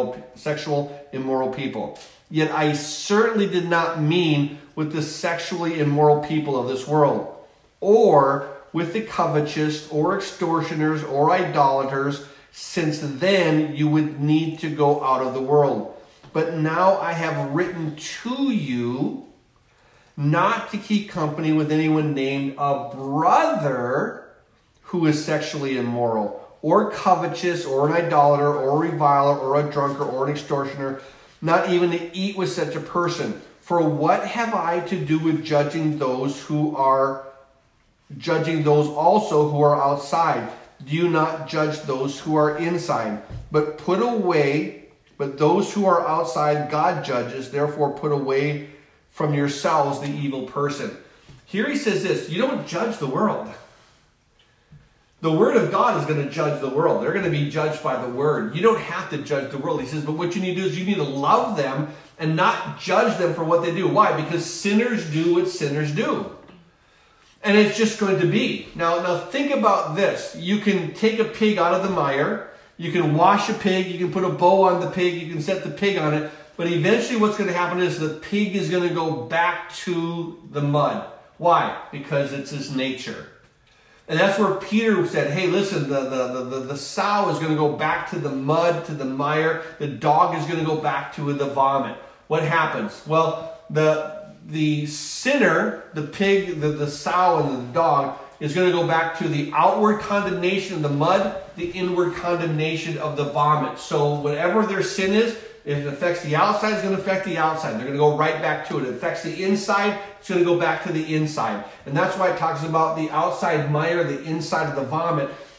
immoral people. Yet I certainly did not mean with the sexually immoral people of this world, or with the covetous, or extortioners, or idolaters, since then you would need to go out of the world. But now I have written to you not to keep company with anyone named a brother who is sexually immoral, or covetous, or an idolater, or a reviler, or a drunkard, or an extortioner, not even to eat with such a person. For what have I to do with judging those also who are outside? Do you not judge those who are inside? But those who are outside God judges, therefore put away from yourselves the evil person. Here he says this, you don't judge the world. The Word of God is going to judge the world. They're going to be judged by the Word. You don't have to judge the world. He says, but what you need to do is you need to love them and not judge them for what they do. Why? Because sinners do what sinners do. And it's just going to be. Now think about this. You can take a pig out of the mire. You can wash a pig. You can put a bow on the pig. You can set the pig on it. But eventually what's going to happen is the pig is going to go back to the mud. Why? Because it's his nature. And that's where Peter said, hey, listen, the sow is going to go back to the mud, to the mire. The dog is going to go back to the vomit. What happens? Well, the sinner, the pig, the sow, and the dog is going to go back to the outward condemnation of the mud, the inward condemnation of the vomit. So whatever their sin is, if it affects the outside, it's going to affect the outside. They're going to go right back to it. If it affects the inside, it's going to go back to the inside. And that's why it talks about the outside mire, the inside of the vomit.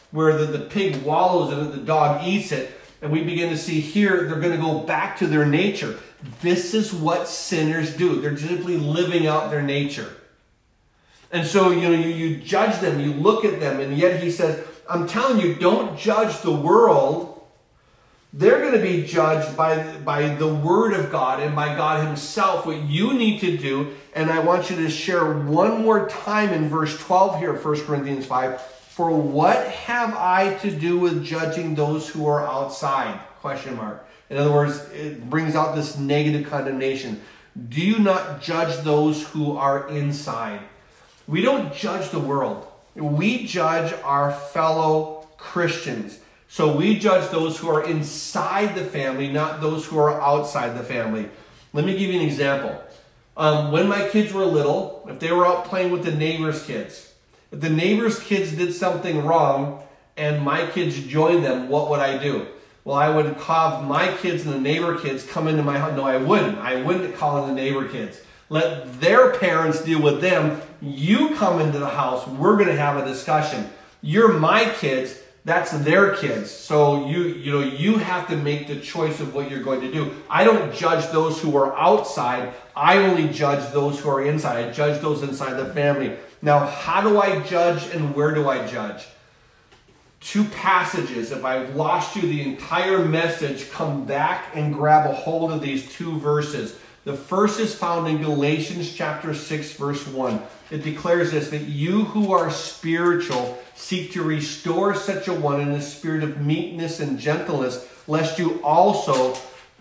where the pig wallows in it, the dog eats it, and we begin to see here they're going to go back to their nature. This is what sinners do. They're simply living out their nature. And so, you judge them, you look at them, and yet he says, I'm telling you, don't judge the world. They're going to be judged by the Word of God and by God Himself, what you need to do. And I want you to share one more time in verse 12 here, 1 Corinthians 5. For what have I to do with judging those who are outside? Question mark. In other words, it brings out this negative condemnation. Do you not judge those who are inside? We don't judge the world. We judge our fellow Christians. So we judge those who are inside the family, not those who are outside the family. Let me give you an example. When my kids were little, if they were out playing with the neighbor's kids, if the neighbor's kids did something wrong and my kids joined them, what would I do? Well, I would have my kids and the neighbor kids come into my house. No, I wouldn't. I wouldn't call in the neighbor kids. Let their parents deal with them. You come into the house. We're going to have a discussion. You're my kids. That's their kids. So you have to make the choice of what you're going to do. I don't judge those who are outside. I only judge those who are inside. I judge those inside the family. Now, how do I judge and where do I judge? Two passages. If I've lost you the entire message, come back and grab a hold of these two verses. The first is found in Galatians chapter 6, verse 1. It declares this, that you who are spiritual seek to restore such a one in a spirit of meekness and gentleness, lest you also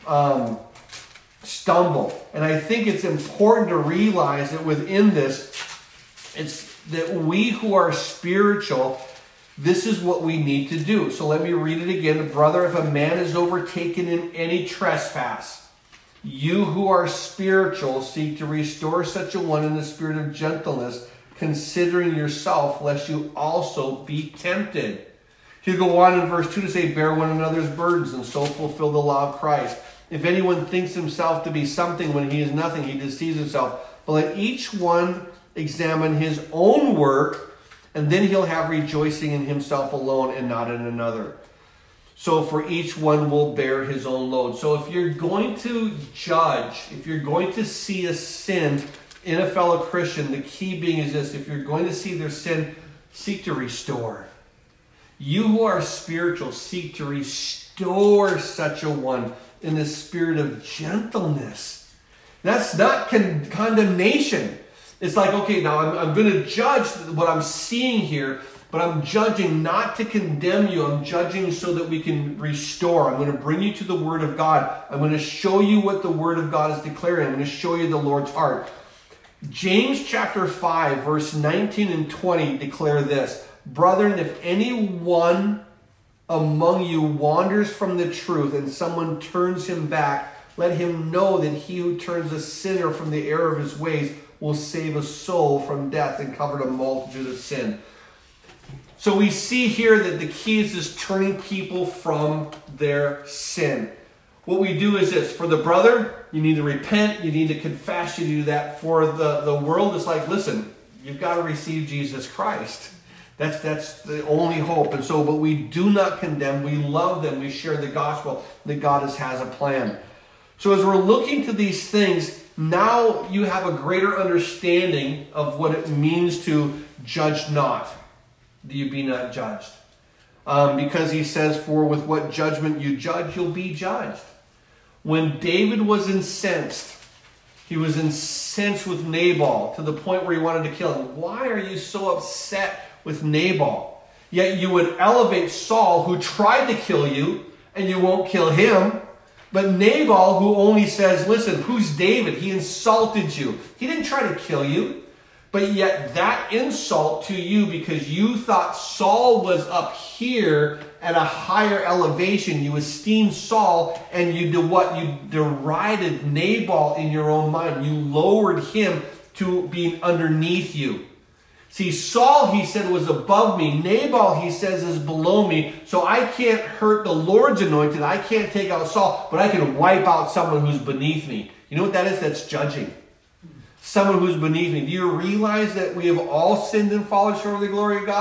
stumble. And I think it's important to realize that within this, it's that we who are spiritual, this is what we need to do. So let me read it again. Brother, if a man is overtaken in any trespass, you who are spiritual seek to restore such a one in the spirit of gentleness, considering yourself, lest you also be tempted. He'll go on in verse 2 to say, bear one another's burdens and so fulfill the law of Christ. If anyone thinks himself to be something when he is nothing, he deceives himself. But let each one examine his own work, and then he'll have rejoicing in himself alone and not in another. So for each one will bear his own load. So if you're going to judge, if you're going to see a sin in a fellow Christian, the key being is this: if you're going to see their sin, seek to restore. You who are spiritual, seek to restore such a one in the spirit of gentleness. That's not condemnation. It's like, okay, now I'm going to judge what I'm seeing here, but I'm judging not to condemn you. I'm judging so that we can restore. I'm going to bring you to the Word of God. I'm going to show you what the Word of God is declaring. I'm going to show you the Lord's heart. James chapter 5, verse 19 and 20 declare this: Brethren, if anyone among you wanders from the truth and someone turns him back, let him know that he who turns a sinner from the error of his ways will save a soul from death and cover a multitude of sin. So we see here that the key is just turning people from their sin. What we do is this: for the brother, you need to repent, you need to confess, you do that. For the world, it's like, listen, you've got to receive Jesus Christ. That's the only hope. And so, but we do not condemn, we love them, we share the gospel that God has a plan. So as we're looking to these things, now you have a greater understanding of what it means to judge not, that you be not judged. Because he says, for with what judgment you judge, you'll be judged. When David was incensed, he was incensed with Nabal to the point where he wanted to kill him. Why are you so upset with Nabal? Yet you would elevate Saul, who tried to kill you, and you won't kill him. But Nabal, who only says, listen, who's David? He insulted you. He didn't try to kill you. But yet that insult to you, because you thought Saul was up here at a higher elevation, you esteemed Saul, and you did what? You derided Nabal in your own mind. You lowered him to being underneath you. See, Saul, he said, was above me. Nabal, he says, is below me. So I can't hurt the Lord's anointed. I can't take out Saul, but I can wipe out someone who's beneath me. You know what that is? That's judging. Someone who's beneath me. Do you realize that we have all sinned and fallen short of the glory of God?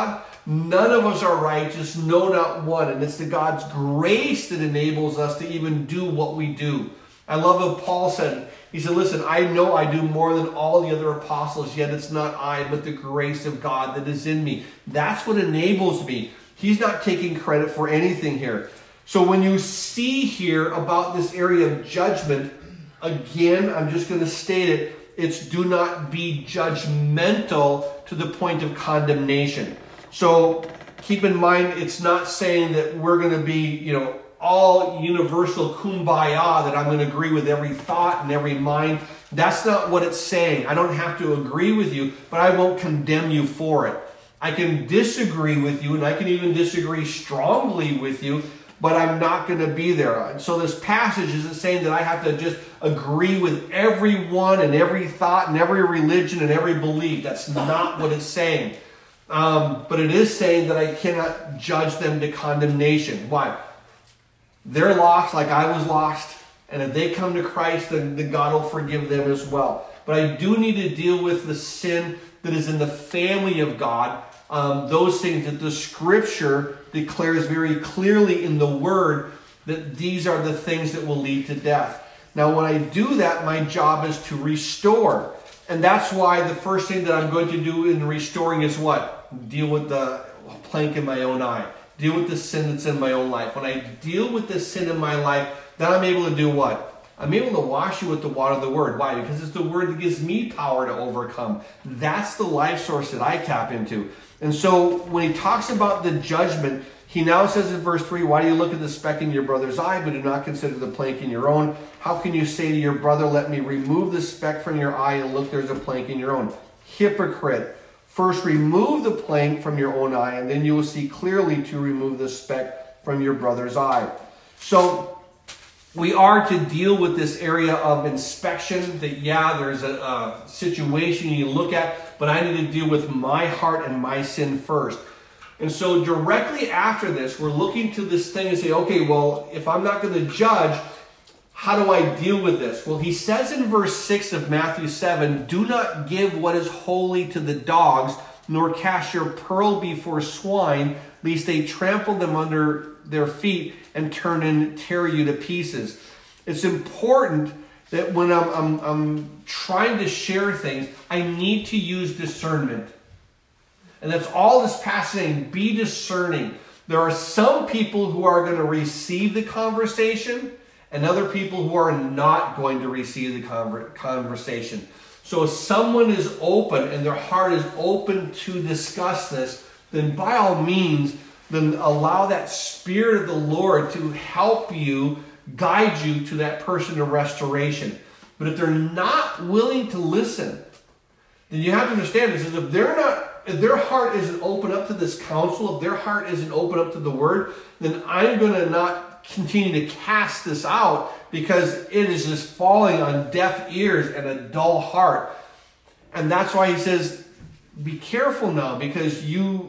None of us are righteous, no, not one. And it's the God's grace that enables us to even do what we do. I love what Paul said. He said, listen, I know I do more than all the other apostles, yet it's not I, but the grace of God that is in me. That's what enables me. He's not taking credit for anything here. So when you see here about this area of judgment, again, I'm just going to state it. It's do not be judgmental to the point of condemnation. So keep in mind, it's not saying that we're going to be, all universal kumbaya, that I'm going to agree with every thought and every mind. That's not what it's saying. I don't have to agree with you, but I won't condemn you for it. I can disagree with you, and I can even disagree strongly with you, but I'm not going to be there. And so this passage isn't saying that I have to just agree with everyone and every thought and every religion and every belief. That's not what it's saying. But it is saying that I cannot judge them to condemnation. Why? They're lost like I was lost. And if they come to Christ, then God will forgive them as well. But I do need to deal with the sin that is in the family of God. Those things that the Scripture declares very clearly in the Word, that these are the things that will lead to death. Now, when I do that, my job is to restore. And that's why the first thing that I'm going to do in restoring is what? Deal with the plank in my own eye. Deal with the sin that's in my own life. When I deal with the sin in my life, then I'm able to do what? I'm able to wash you with the water of the Word. Why? Because it's the Word that gives me power to overcome. That's the life source that I tap into. And so when he talks about the judgment, he now says in verse 3, why do you look at the speck in your brother's eye, but do not consider the plank in your own? How can you say to your brother, let me remove the speck from your eye, and look, there's a plank in your own? Hypocrite. First remove the plank from your own eye, and then you will see clearly to remove the speck from your brother's eye. So we are to deal with this area of inspection, that there's a situation you look at, but I need to deal with my heart and my sin first. And so directly after this, we're looking to this thing and say, okay, well, if I'm not going to judge, how do I deal with this? Well, he says in verse 6 of Matthew 7, do not give what is holy to the dogs, nor cast your pearl before swine, lest they trample them under their feet and turn and tear you to pieces. It's important that when I'm trying to share things, I need to use discernment. And that's all this passage saying, be discerning. There are some people who are going to receive the conversation, and other people who are not going to receive the conversation. So if someone is open and their heart is open to discuss this, then by all means, then allow that Spirit of the Lord to help you, guide you to that person of restoration. But if they're not willing to listen, then you have to understand this, is if their heart isn't open up to this counsel, if their heart isn't open up to the Word, then I'm going to not continue to cast this out, because it is just falling on deaf ears and a dull heart. And that's why he says, be careful now, because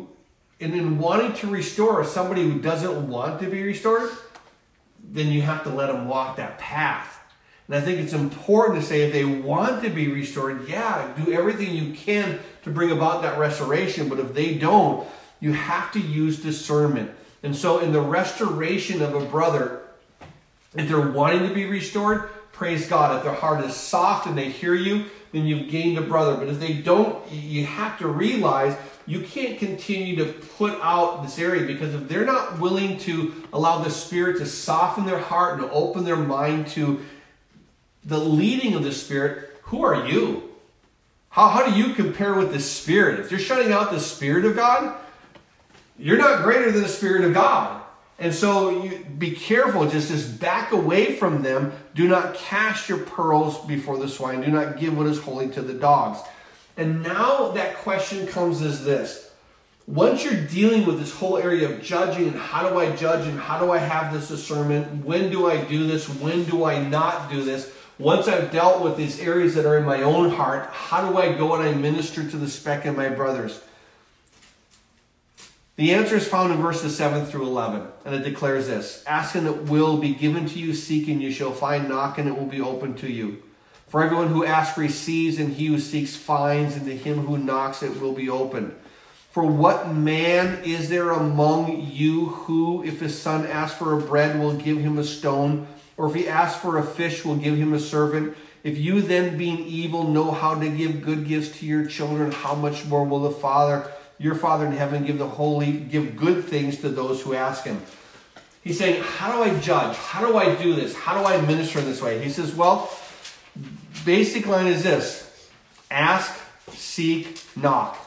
in wanting to restore somebody who doesn't want to be restored, then you have to let them walk that path. And I think it's important to say, if they want to be restored, do everything you can to bring about that restoration. But if they don't, you have to use discernment. And so in the restoration of a brother, if they're wanting to be restored, praise God. If their heart is soft and they hear you, then you've gained a brother. But if they don't, you have to realize you can't continue to put out this area, because if they're not willing to allow the Spirit to soften their heart and to open their mind to the leading of the Spirit, who are you? How do you compare with the Spirit? If you're shutting out the Spirit of God, you're not greater than the Spirit of God. And so you be careful, just back away from them. Do not cast your pearls before the swine. Do not give what is holy to the dogs. And now that question comes as this. Once you're dealing with this whole area of judging, and how do I judge, and how do I have this discernment, when do I do this, when do I not do this, once I've dealt with these areas that are in my own heart, how do I go and I minister to the speck in my brothers? The answer is found in verses 7 through 11, and it declares this: ask and it will be given to you, seek and you shall find, knock and it will be open to you. For everyone who asks receives, and he who seeks finds, and to him who knocks it will be opened. For what man is there among you who, if his son asks for a bread, will give him a stone? Or if he asks for a fish, will give him a serpent? If you then, being evil, know how to give good gifts to your children, how much more will the Father, your Father in heaven, give good things to those who ask him? He's saying, how do I judge? How do I do this? How do I minister in this way? He says, well, basic line is this: ask, seek, knock.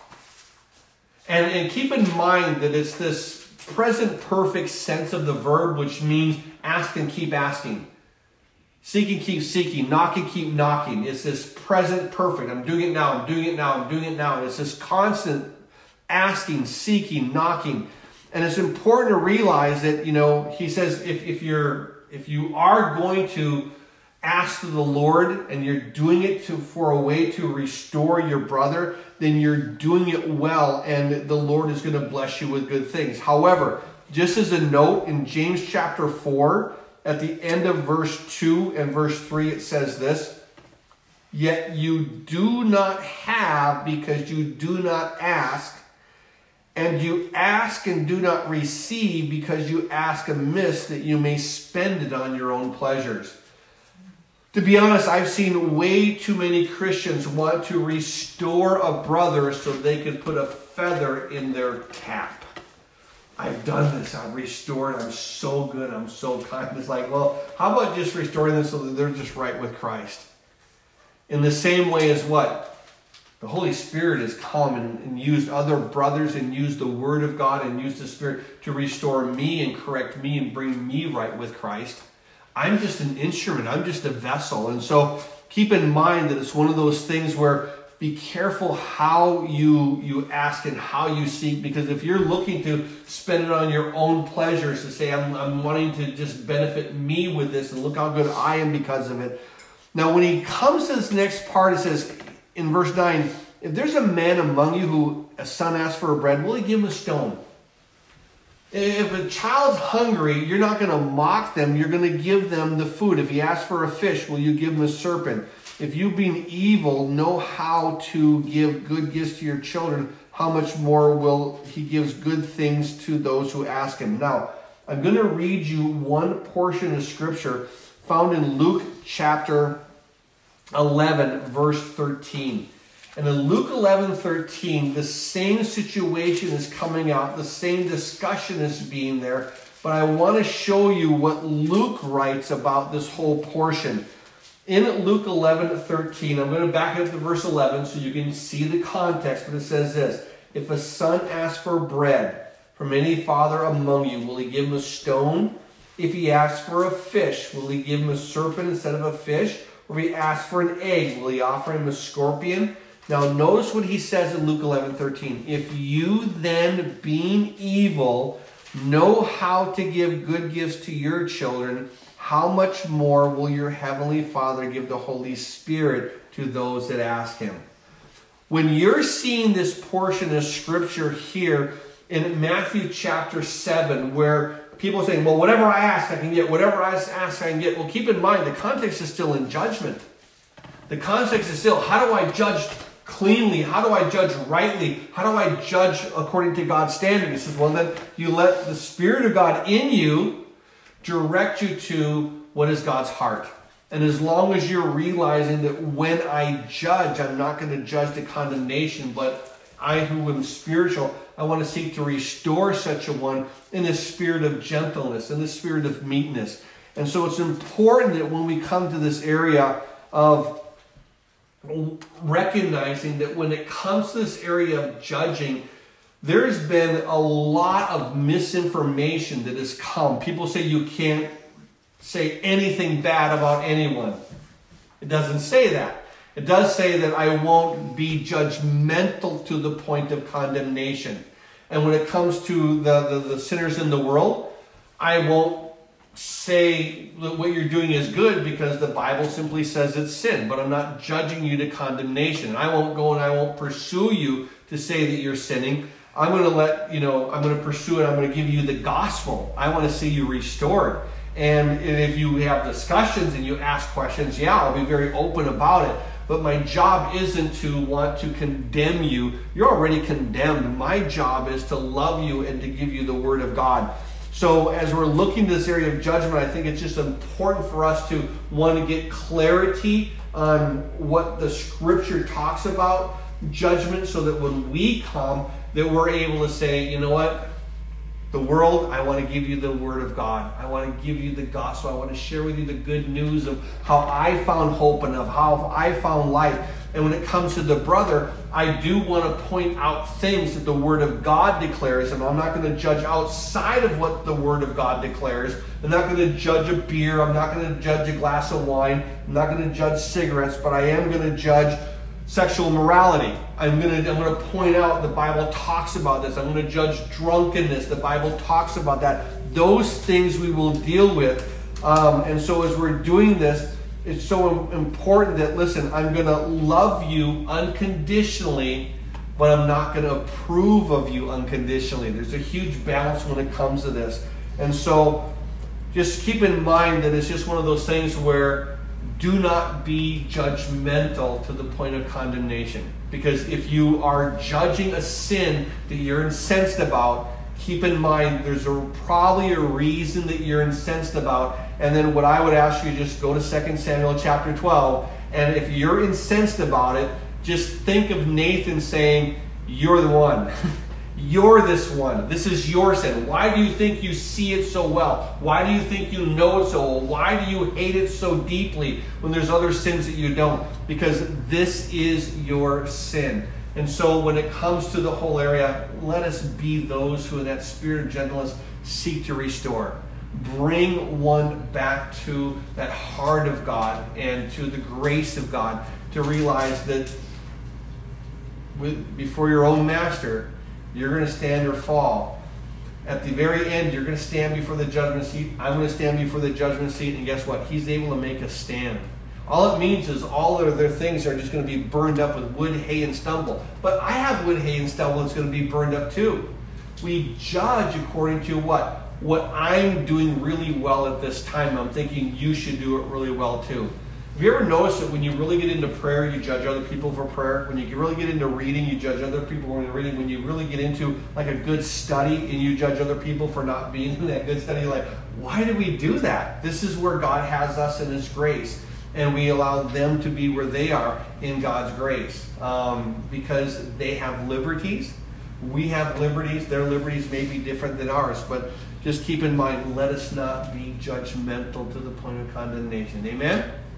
And keep in mind that it's this present perfect sense of the verb, which means ask and keep asking. Seek and keep seeking. Knock and keep knocking. It's this present perfect. I'm doing it now. I'm doing it now. I'm doing it now. And it's this constant asking, seeking, knocking. And it's important to realize that, he says if you are going to ask the Lord and you're doing it for a way to restore your brother, then you're doing it well, and the Lord is going to bless you with good things. However, just as a note, in James chapter 4, at the end of verse 2 and verse 3, it says this: "Yet you do not have because you do not ask, and you ask and do not receive because you ask amiss, that you may spend it on your own pleasures." To be honest, I've seen way too many Christians want to restore a brother so they can put a feather in their cap. I've done this. I've restored. I'm so good. I'm so kind. It's like, well, how about just restoring them so that they're just right with Christ? In the same way as what? The Holy Spirit has come and used other brothers and used the Word of God and used the Spirit to restore me and correct me and bring me right with Christ. I'm just an instrument. I'm just a vessel. And so keep in mind that it's one of those things where be careful how you ask and how you seek, because if you're looking to spend it on your own pleasures, to say, I'm wanting to just benefit me with this and look how good I am because of it. Now, when he comes to this next part, it says in verse 9, if there's a man among you who a son asks for a bread, will he give him a stone? If a child's hungry, you're not going to mock them. You're going to give them the food. If he asks for a fish, will you give him a serpent? If you, being evil, know how to give good gifts to your children, how much more will he give good things to those who ask him? Now, I'm going to read you one portion of Scripture found in Luke chapter 11, verse 13. And in Luke 11:13, the same situation is coming out, the same discussion is being there, but I want to show you what Luke writes about this whole portion. In Luke 11:13, I'm going to back up to verse 11 so you can see the context, but it says this: if a son asks for bread from any father among you, will he give him a stone? If he asks for a fish, will he give him a serpent instead of a fish? Or if he asks for an egg, will he offer him a scorpion? Now notice what he says in Luke 11:13. If you then, being evil, know how to give good gifts to your children, how much more will your heavenly Father give the Holy Spirit to those that ask him? When you're seeing this portion of Scripture here in Matthew chapter 7, where people are saying, well, whatever I ask, I can get. Whatever I ask, I can get. Well, keep in mind, the context is still in judgment. The context is still, how do I judge cleanly? How do I judge rightly? How do I judge according to God's standard? He says, well, then you let the Spirit of God in you direct you to what is God's heart. And as long as you're realizing that when I judge, I'm not going to judge to condemnation, but I who am spiritual, I want to seek to restore such a one in the spirit of gentleness, in the spirit of meekness. And so it's important that when we come to this area of recognizing that when it comes to this area of judging, there's been a lot of misinformation that has come. People say you can't say anything bad about anyone. It doesn't say that. It does say that I won't be judgmental to the point of condemnation. And when it comes to the sinners in the world, I won't say that what you're doing is good because the Bible simply says it's sin. But I'm not judging you to condemnation. I won't go and I won't pursue you to say that you're sinning. I'm going to I'm going to pursue it. I'm going to give you the gospel. I want to see you restored. And if you have discussions and you ask questions, yeah, I'll be very open about it. but my job isn't to want to condemn you. You're already condemned. My job is to love you and to give you the Word of God. So as we're looking at this area of judgment, I think it's just important for us to want to get clarity on what the Scripture talks about judgment, so that when we come, that we're able to say, you know what? The world, I want to give you the Word of God. I want to give you the gospel. I want to share with you the good news of how I found hope and of how I found life. And when it comes to the brother, I do want to point out things that the Word of God declares, and I'm not going to judge outside of what the Word of God declares. I'm not going to judge a beer. I'm not going to judge a glass of wine. I'm not going to judge cigarettes, but I am going to judge sexual morality. I'm going to point out the Bible talks about this. I'm going to judge drunkenness. The Bible talks about that. Those things we will deal with. And so as we're doing this, it's so important that, listen, I'm going to love you unconditionally, but I'm not going to approve of you unconditionally. There's a huge balance when it comes to this. And so just keep in mind that it's just one of those things where do not be judgmental to the point of condemnation. Because if you are judging a sin that you're incensed about, keep in mind there's probably a reason that you're incensed about. And then what I would ask you, just go to 2 Samuel chapter 12. And if you're incensed about it, just think of Nathan saying, you're the one. You're this one. This is your sin. Why do you think you see it so well? Why do you think you know it so well? Why do you hate it so deeply when there's other sins that you don't? Because this is your sin. And so when it comes to the whole area, let us be those who in that spirit of gentleness seek to restore. Bring one back to that heart of God and to the grace of God, to realize that before your own master, you're going to stand or fall. At the very end, you're going to stand before the judgment seat. I'm going to stand before the judgment seat. And guess what? He's able to make us stand. All it means is all of their things are just going to be burned up with wood, hay, and stubble. But I have wood, hay, and stubble that's going to be burned up too. We judge according to what? What I'm doing really well at this time. I'm thinking you should do it really well too. Have you ever noticed that when you really get into prayer, you judge other people for prayer? When you really get into reading, you judge other people when you're reading. When you really get into like a good study and you judge other people for not being in that good study, you're like, why do we do that? This is where God has us in His grace. And we allow them to be where they are in God's grace. Because they have liberties. We have liberties. Their liberties may be different than ours. But just keep in mind, let us not be judgmental to the point of condemnation. Amen?